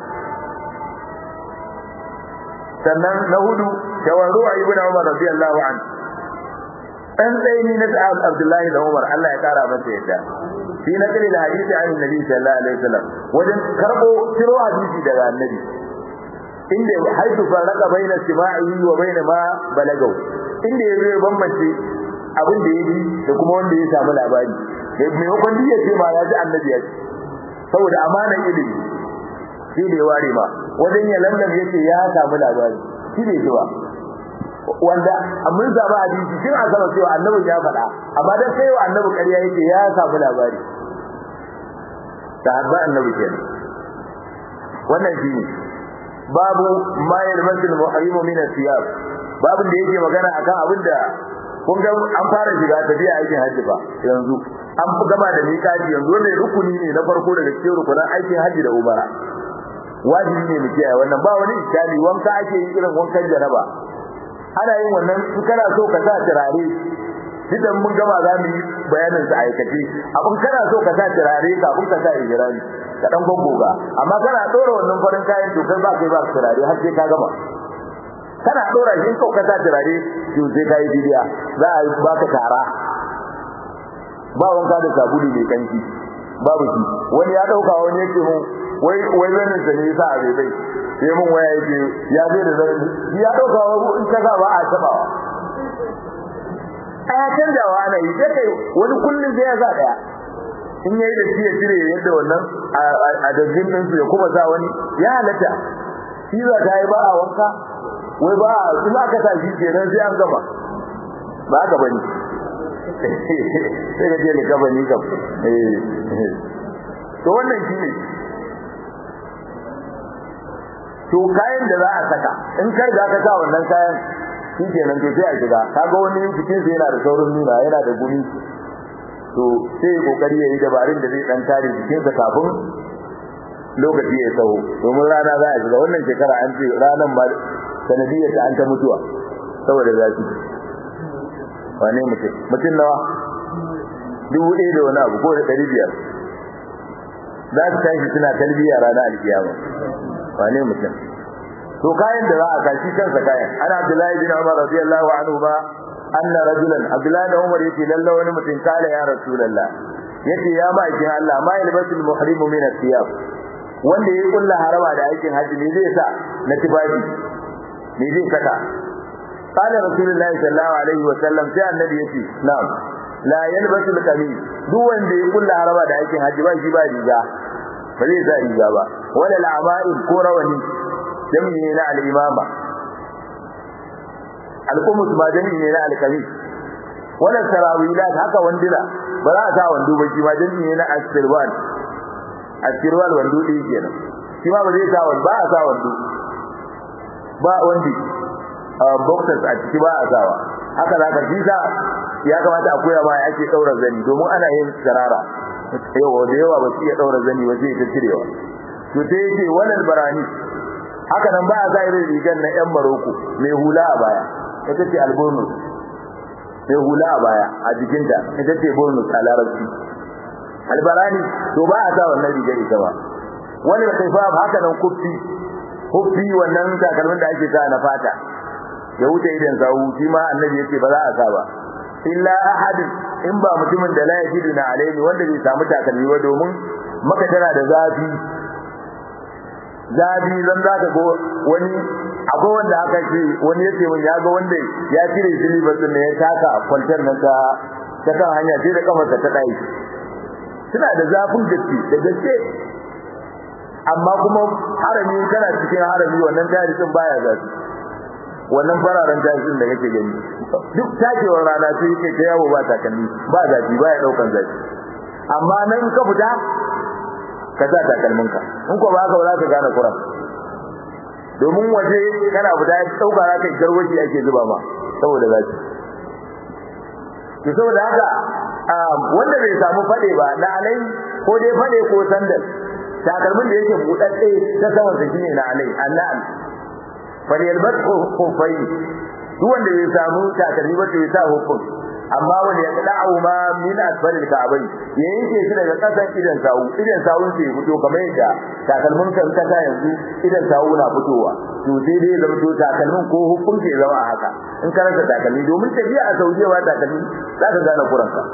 sannan na hudu tawarru ibn Umar radiyallahu anhu dan tsayi na Abdullahi da Umar Allah ya kara masa yadda shi na kare da hadisi an Nabi sallallahu alaihi wasallam wajen karbo tiro hadisi daga Annabi inda haitu faraka baina sima'i wa baina ma balagau inda yayi bambance abin da yayi da kuma wanda ya samu labari da mai hukunci ya ce ma ya ji Annabi ya ce saboda amana ilimi shi ne ware ma wajen ya lamlam yace ya samu labari shi ne cewa wanda mun zaba hadisi shin a zama cewa annabi ya faɗa amma dan sai annabi ƙarya yake ya samu labari da hadda annabi kenan wannan shi ne babu ma yalbasul muhrimu min asiyab babin da yake magana akan abinda kun ga an fara shiga tafiya aikin hajji ba yanzu an gama da miƙati yanzu wannan rukuni ne na farko daga cikin rukunan aikin hajji da umara wajibi ne mu kiyaye wannan ba wani iskali wanka ake yi irin wankan janaba ana yin wannan in kana so ka sa turare idan mun gama za mu yi bayanin sa aikace abun kana so ka sa turare kafin ka sa ijrami ka dan gongoga amma kana dora wannan farin kayan to kai ba turare har sai ka gama kana dora shi ko ka sa turare to sai kai bidiya za a baka tara ba wanka da sabulu mai kanki babu shi wani ya dauka wani yake mun wai zanin sa ne yasa a bai sai mun waya yake ya zai da zanin ya dauka in ka ga ba a tabawa a canjawa ana yi sai kai wani kullun sai ya sa daya in yayi da shi ya cire yadda wannan a dajin din su ya kuma sa wani ya halatta shi za ta yi ba a wanka wai ba in aka sa shi kenan sai an gama ba ka bane sai da je ka bane ka to wannan shi ne to kayan da za a saka in kar ga ka sa wannan kayan shi kenan to sai a shiga kaga wani cikin sai yana da saurin nuna yana da gumi to sai kokari yayi dabarun da zai dan tare cikin sa kafin lokaci ya tsawo domin rana za a shiga wannan shekara an ce ranan ba sanadiyar ta an ta mutuwa saboda zafi wane mutum nawa 1,000 da wani abu ko da 500 za su tashi suna talbiya ranar alkiyama wane mutum to kayan da za a kashi kansa kayan ana Abdullahi bin Umar radiyallahu anhu ba anna rajulan Abdullahi bin Umar yace lalla wani mutum kala ya rasulullah yace ya ma'aikin Allah ma yalbasul muhrimu min athiyab wanda yayi kullu harama da aikin haji ne zai sa na tibabi ne zai saka qala rasulullahi sallallahu alaihi wa sallam sai annabi yace na'am la yalbasul qamis duk wanda yayi kullu harama da aikin haji ba shi ba riga ba zai sa riga ba wala al'ama'il ko rawani jami'i na al-imama al-qumus ma jami'i ne na al-qamis wala sarawilat haka wandila ba za a sa wando ba shi ma jami'i ne na asirwal wando ɗaya kenan shi ma ba zai sa wando ba a sa wando ba wandi boxers a ciki ba a sawa haka za ka fisa ya kamata a koya ma ake daura zani domin ana yin sarara yau da yawa ba su iya daura zani ba sai ta cirewa to sai yake wannan barani haka nan ba a sa irin rigar na yan Maroko mai hula a baya ita ce albonus mai hula a baya a jikinta ita ce bonus a larabci albarani to ba a sa wannan rigar ita ba wani da kaifa haka nan kuffi wannan takalmin da ake sa na fata ya wuce idan sawu shi ma annabi yace ba za a sa ba illa ahad in ba mutumin da la yajiduna alaihi wanda bai samu takalmi ba domin maka tana da zafi zan zaka go wani akwai wanda aka ce wani yace mun ya ga wanda ya cire silibas din ya taka kwantar nan ta kan hanya sai da kafarsa ta dai suna da zafin gaske amma kuma harami kana cikin harami wannan tarihin baya zafi wannan fararen tarihin da kake gani duk takewar rana sai yake ta yawo ba takalmi ba zafi baya daukan zafi amma nan ka fita ka sa takalminka in ko ba ka ba za ka gane kuran domin waje kana fita ya dauka za ka yi garwashi ake zuba ma saboda zafi to saboda haka wanda bai samu fade ba na alai ko dai fade ko sandal takalmin da yake budadde ta saman sa shine na alai annal falyalbas khufai duk wanda bai samu takalmi ba sai sa hukun amma wanda ya da'u ma min asfalil ka'bai yake shi daga kasan idan sawun sai fito kamar yadda takalmin kan kasa yanzu idan sawu na fitowa to sai dai zama to takalmin ko hukun sai zama haka in ka rasa takalmi domin tafiya a Saudiya ba takalmi za ka gane kuranka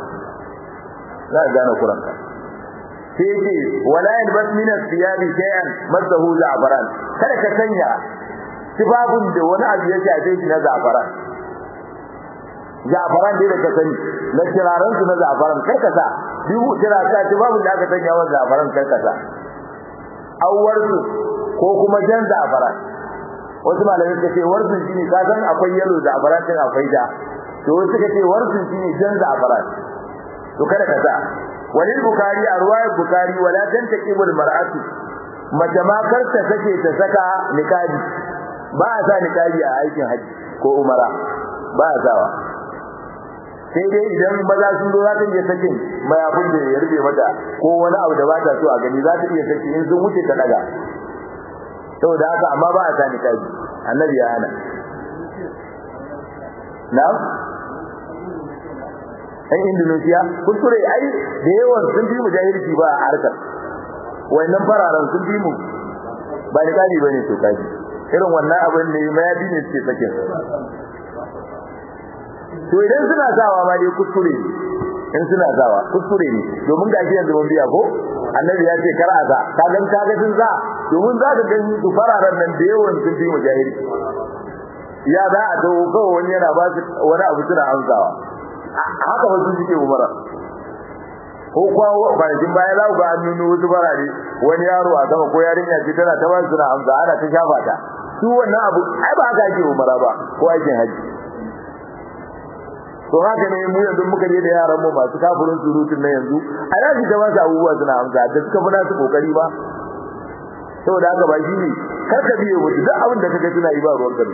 sai ce wala yalbas min as-siyabi shay'an masahu za'faran kada ka sanya tibabun da wani abu ya shafe shi na za'faran dai da ka sani na kiraran su na za'faran kar ka sa biyu kira ka tibabun da aka sanya wa za'faran kar ka sa awwarsu ko kuma jan za'faran wasu malamai suka ce warsu shine ka san akwai yalo za'faran din akwai da to wasu suka ce warsu shine jan za'faran to kada ka sa walil bukhari a ruwayar bukhari wala tantaqibul mar'atu mace ma karta take ta saka niqabi ba a sa niqabi a aikin haji ko umara ba a sawa sai dai idan maza sun zo za ta iya sakin mayafin da ya rufe mata ko wani abu da ba ta so a gani za ta iya saki in sun wuce ta daga saboda haka amma ba a sa niqabi annabi ya hana na'am ɗan Indonesia kuskure ai da yawan sun fi mu jahilci ba a harkar wannan fararen sun fi mu ba ni kaji bane to kaji irin wannan abin ne ma yabi ne suke sake to idan suna sawa ma dai kuskure in suna sawa kuskure ne domin gashi yanzu mun biya ko annabi ya ce kar a sa kaga sun sa domin za ka gani su fararen nan da yawan sun fi mu jahilci ya za a dawo kawai wani yana ba su wani abu suna amsawa haka wasu suke umara ko kwa bayan baya za ku ga an nuno wasu barare wani yaro a sama ko yarinya ce tana ta ba suna amsa ana ta shafa ta su wannan abu ai ba haka ake umara ba ko aikin haji to haka ne mu yanzu muka je da yaran mu masu kafirin surutun na yanzu a daji ta wasu abubuwa suna amsa da suka fi nasu kokari ba saboda haka ba shi ne kar ka biye mutu duk abin da kaga suna yi ba ruwan kare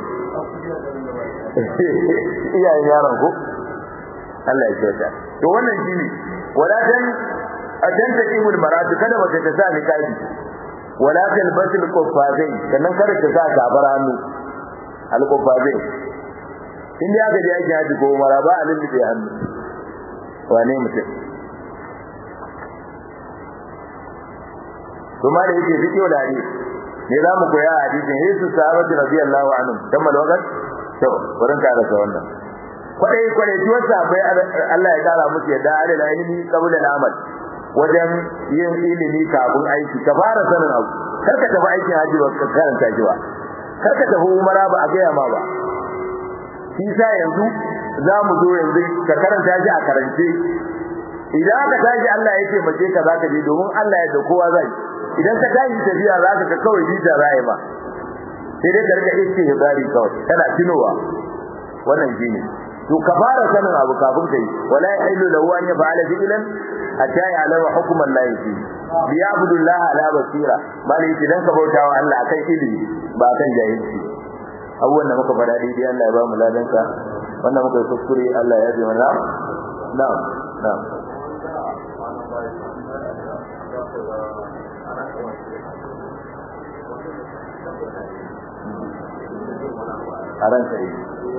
iyayen yaron ko Allah ya kyauta to wannan shine walatan adan taqimul marad kada ba ta sa niqabi wala talbasul quffazai sannan kada ta sa gabar hannu al quffazai inda aka je aikin haji ko umara ba a lullube hannu wane mutum kuma da yake fikiyo da hadisi ne za mu koya hadisin Yesu sahabatu radiyallahu anhu kamar wagan to wurin ka rasa wannan kwarai ji wasa bai Allah ya kara musu yadda adal ilimi qabla al-amal wajen yin ilimi kafin aiki ka fara sanin abu kar ka tafi aikin haji ba ka karanta shi ba kar ka tafi umara ba a gaya ma ba shi sa yanzu za mu zo yanzu ka karanta shi a karance idan aka tashi Allah ya ce mace ka zaka je domin Allah ya da kowa zai idan ka tashi tafiya zaka ka kawai ji da rai ba sai dai ka rika istihbari kawai kana tunowa wannan shine to ka fara sanin abu kafin kai wala yahillu lahu an yaf'ala fi'lan hatta ya'lama hukm Allah fi bi'abudu Allah ala basira bali idan ka bautawa Allah akan ilimi ba kan jahilci abubuwan da muka faɗa daidai Allah ya ba mu ladanka wannan muka yi kuskure Allah ya ji mana na'am a ranka yi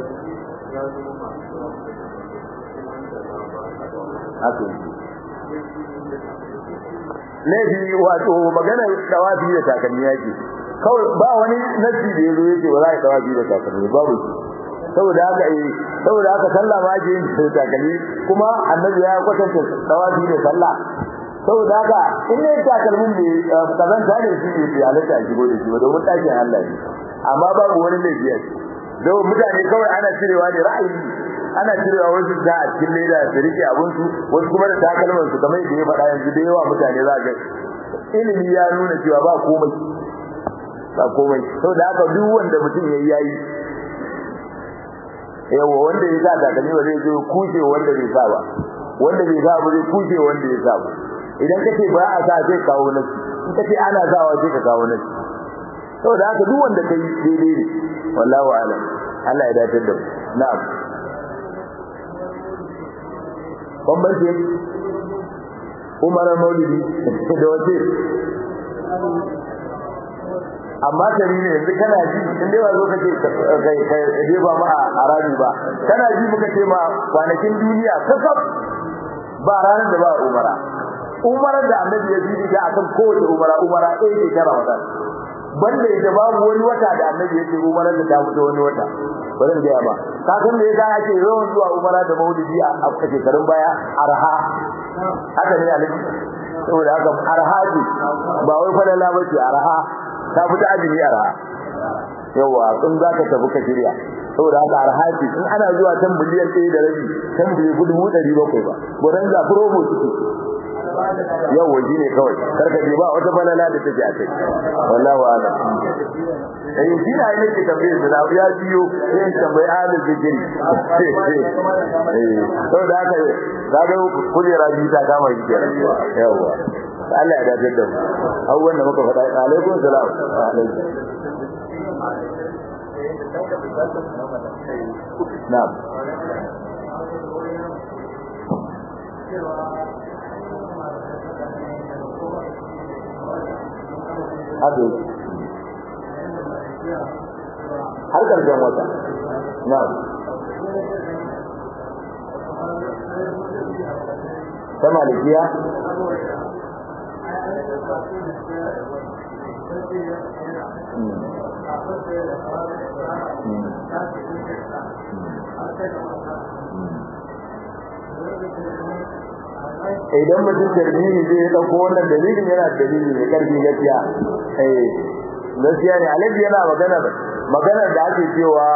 laifi wato maganar dawafi da takalmi yake kawai ba wani nasi da yazo yake ba za a dawafi da takalmi babu saboda haka sallah ma ake yin da takalmi kuma annabi ya kwatanta dawafi da sallah saboda haka in ne takalmin ne kazanta ne shi ne ya halatta a shigo da shi ba domin ɗakin Allah ne amma babu wani laifi a ciki don mutane kawai ana cirewa ne ra'ayi ana cirewa wasu da a cikin leda su rike abun su wasu kuma da takalman su kamar yadda ya faɗa yanzu da yawa mutane za ga ilimi ya nuna cewa ba komai saboda haka duk wanda mutum yayi yawa wanda ya sa takalmi ba zai zo kushe wanda bai sa ba wanda bai sa ba zai kushe wanda ya sa ba idan kace ba a sa sai kawo nasi in kace ana sawa sai ka kawo nasi saboda haka duk wanda kai daidai ne wallahu a'lam Allah ya dace da mu na'am bambanci umar maulidi da wace amma tari ne yanzu kana ji in dai ba zo kace kai ba ma a rami ba kana ji muka ce ma kwanakin duniya kakaf ba ranar da ba umara da annabi ya ji da akan kowace umara ɗaya ce ta Ramadan banda ita babu wani wata da annabi ya ce umara da ta fito wani wata ba zan gaya ba ka san me yasa ake yawan zuwa umara da maulidi a shekarun baya arha haka ne alhaji saboda haka arha ce ba wai falala ba ce arha ta fita ajini arha yawa in za ka tafi ka shirya saboda haka arha ce in ana zuwa tan biliyan 1 da rabi tan biliyan 700 ba gurin za promo suke yawa shi ne kawai karka je ba wata falala da take a kai wallahi wa'ala shi na yi nake tambayar da ya biyo sai tambayi ahlul zikri saboda haka kaga kujera ji ta kama shi kenan yawa Allah ya dace da mu abubuwan da muka faɗa alaikum salam na'am hadu har karshen wata na'am ta malikiya idan mutum tarbiyi zai dauko wannan dalilin yana dalili ne karfi gaskiya gaskiya ne alaji yana maganar da ake cewa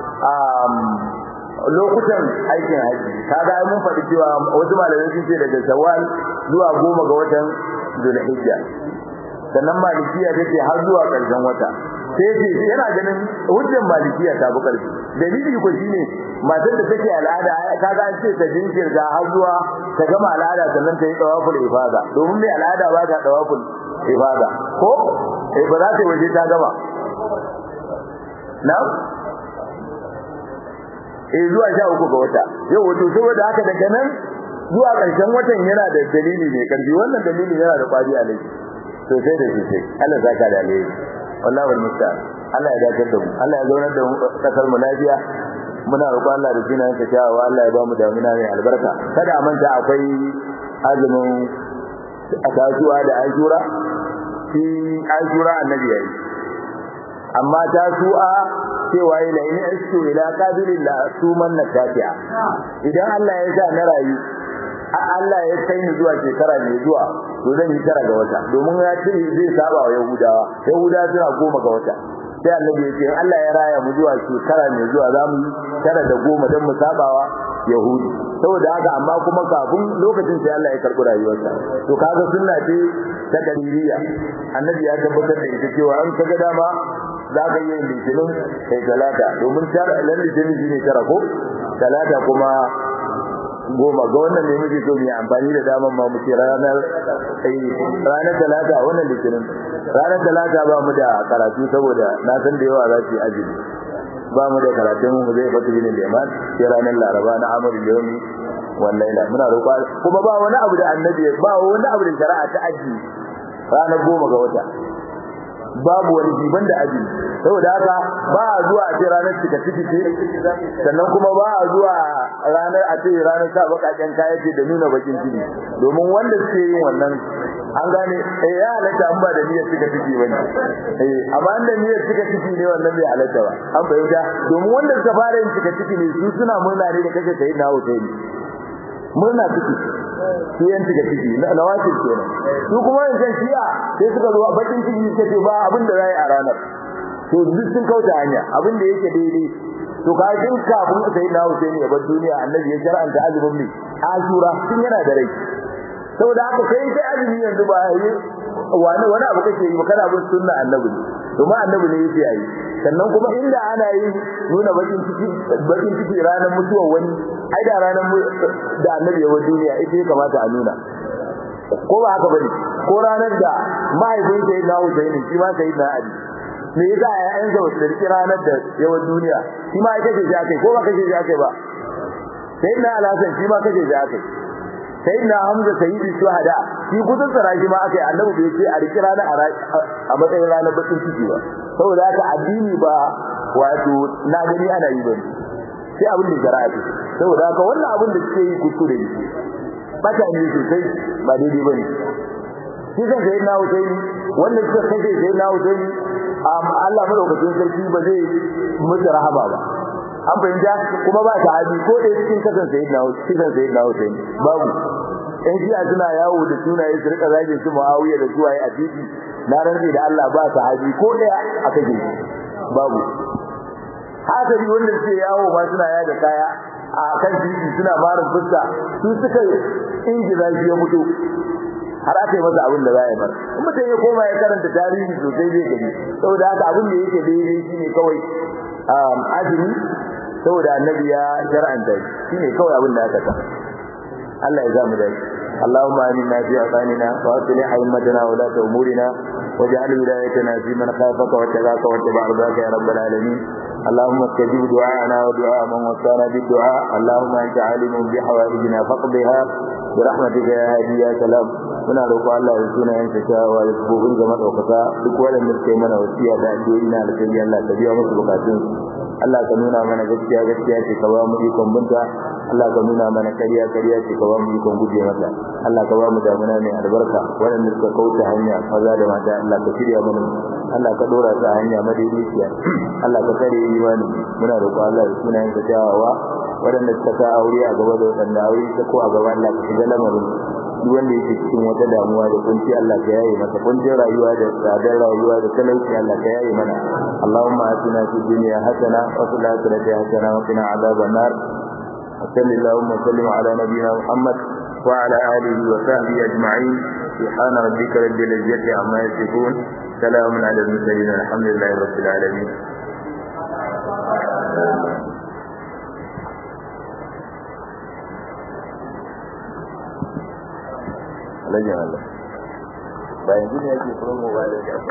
lokutan aikin haji kaga mun faɗi cewa wasu malamai sun ce daga Shawwal zuwa 10 ga watan Zulhijja sannan malikiya take har zuwa ƙarshen wata sai ce yana ganin hujjar malikiya ta bu ƙarfi dalili ko shine matar da take al'ada kaga an ce ta jinkirta har zuwa ta gama al'ada sannan ta yi tawaful ifada domin mai al'ada ba ta tawaful ifada ko ba za ta yi waje ta gama na zuwa 13 ga wata yau wato saboda haka daga nan zuwa ƙarshen watan yana da dalili mai ƙarfi wannan dalili yana da kwari a laifi sosai da sosai Allah zaka da alheri wallahi wal musta'an Allah ya dakatar da mu Allah ya zaunar da mu kasar mu lafiya muna roƙon Allah da sunan sa cewa Allah ya ba mu damuna mai albarka kada a manta akwai azumin tasuwa da ashura shi ashura annabi yayi amma tasuwa cewa ila in astu ila qabilin la suman natafi'a idan Allah ya sa na rayu Allah ya kai ni zuwa shekara mai zuwa to zan yi tara ga wata domin ya ce zai saba wa yahudawa suna 10 ga wata sai annabi ya ce Allah ya raya mu zuwa shekara mai zuwa zamu yi tara da 10 dan mu sabawa yahudi saboda haka amma kuma kafin lokacin sai Allah ya karbi rayuwarsa to kaga sunna ce ta daririya annabi ya tabbatar da ita cewa an kaga dama za ka yi litinin kai talata domin tara litinin shine tara ko talata kuma 10 ga wannan ne muke so mu amfani da daman ma mu ce ranar talata wannan litinin ranar talata ba mu da karatu saboda na san da yawa za su yi azumi ba mu da karatun mu zai fata yin liman sai ranar laraba na amuri yomi wallahi muna roƙo kuma ba wani abu da annabi ba wani abu da shari'a ta aji ranar 10 ga wata babu wani jiban da aji saboda haka ba a zuwa a ce ranar cika ciki ce sannan kuma ba a zuwa ranar a ce ranar sa bakaken kaya ce da nuna bakin ciki domin wanda suke yin wannan an gane ya halatta an ba da niyyar cika ciki bane amma da niyyar cika ciki ne wannan bai halatta ba an fahimta domin wanda suka fara yin cika ciki ne su suna murna ne da kake sai na Hussein murna ciki su yanci ga ciki na nawafil kenan su kuma yanzu shi'a sai suka zo bakin ciki suka ce ba abin da zai a ranar to duk sun kauta hanya abin da yake daidai to ka kin kafin sai na Hussein ya bar duniya annabi ya shar'anta azumin ne ashura tun yana da rai saboda haka kai sai azumi yanzu ba yi wani abu kake yi ba kana bin sunna annabi domin annabi ne yake yi sannan kuma inda ana yi nuna bakin ciki ranar mutuwar wani ai da ranar da annabi ya bar duniya ita ya kamata a nuna ko ba haka bane ko ranar da mahaifin sai na Hussein shi ma sai na Ali me yasa ayyan sa wasu da ranar da ya bar duniya shi ma kake ji akai ko ba kake ji akai ba sai na Alhassan shi ma kake ji akai sai na Hamza sayyidi shuhada shi gudun saraji ma akai annabi bai ce a riki rana a matsayin ranar bakin ciki ba saboda haka addini ba wato na gani ana yi bane sai abin da shari'a ce saboda haka wannan abin da suke yi kuskure ne bata ne sosai ba daidai bane shi kan sai na Husaini wanda suka kace sai na Husaini Allah madaukakin sarki ba zai mutu rahama ba an fahimta kuma ba ta haji ko da cikin kasan sayyidina Husaini babu in shi suna yawo da sunaye su rika zagin su Muawiya da suwaye a titi na rantsi da Allah ba ta haji ko daya aka ji babu hasari wanda suke yawo ma suna yaga kaya a kan titi suna barin fuska su suka ingiza shi ya mutu har aka yi masa abin da za a yi bar in mutum ya koma ya karanta tarihi sosai zai gani saboda haka abin da yake daidai shine kawai azumi saboda annabi ya shar'anta shine kawai abin da aka sa Allah ya zamu dai اللهم آمنا في أوطاننا وأصلح أئمتنا وولاة أمورنا واجعل ولايتنا في من خافك واتقاك واتبع رضاك يا رب العالمين اللهم استجب دعاءنا ودعاء من وصانا بالدعاء اللهم أنت عالم بحوائجنا فاقضها برحمتك يا هادي يا سلام muna roƙo Allah ya suna yanke shawa da tsubun ga madaukaka duk wanda suke mana wasiya da addu'o'i na alƙali Allah ta biya musu bukatun Allah ka nuna mana gaskiya ce ka ba mu ikon binta Allah ka nuna mana kariya ce ka ba mu ikon guje mata Allah ka ba mu damuna mai albarka wanda suka kauta hanya maza da mata Allah ka shirya mana Allah ka dora su a hanya madaidaiciya Allah ka kare imani muna roƙo Allah ya suna yanke shawa waɗanda suka sa aure a gaba da waɗanda aure ta ko a gaba Allah ka shiga lamarin duk wanda yake cikin wata damuwa da kunci Allah ka yaye masa kuncin rayuwa da tsadar rayuwa da talauci Allah ka yaye mana Allahumma atina fid dunya hasana wa fil akhirati hasana wa qina adhaban nar sallallahu wa sallim ala nabiyyina Muhammad wa ala alihi wa sahbihi ajma'in subhana rabbika rabbil izzati amma yasifun salamun ala al mursalin alhamdulillahi rabbil alamin Allah bayan duniya ke promo ba da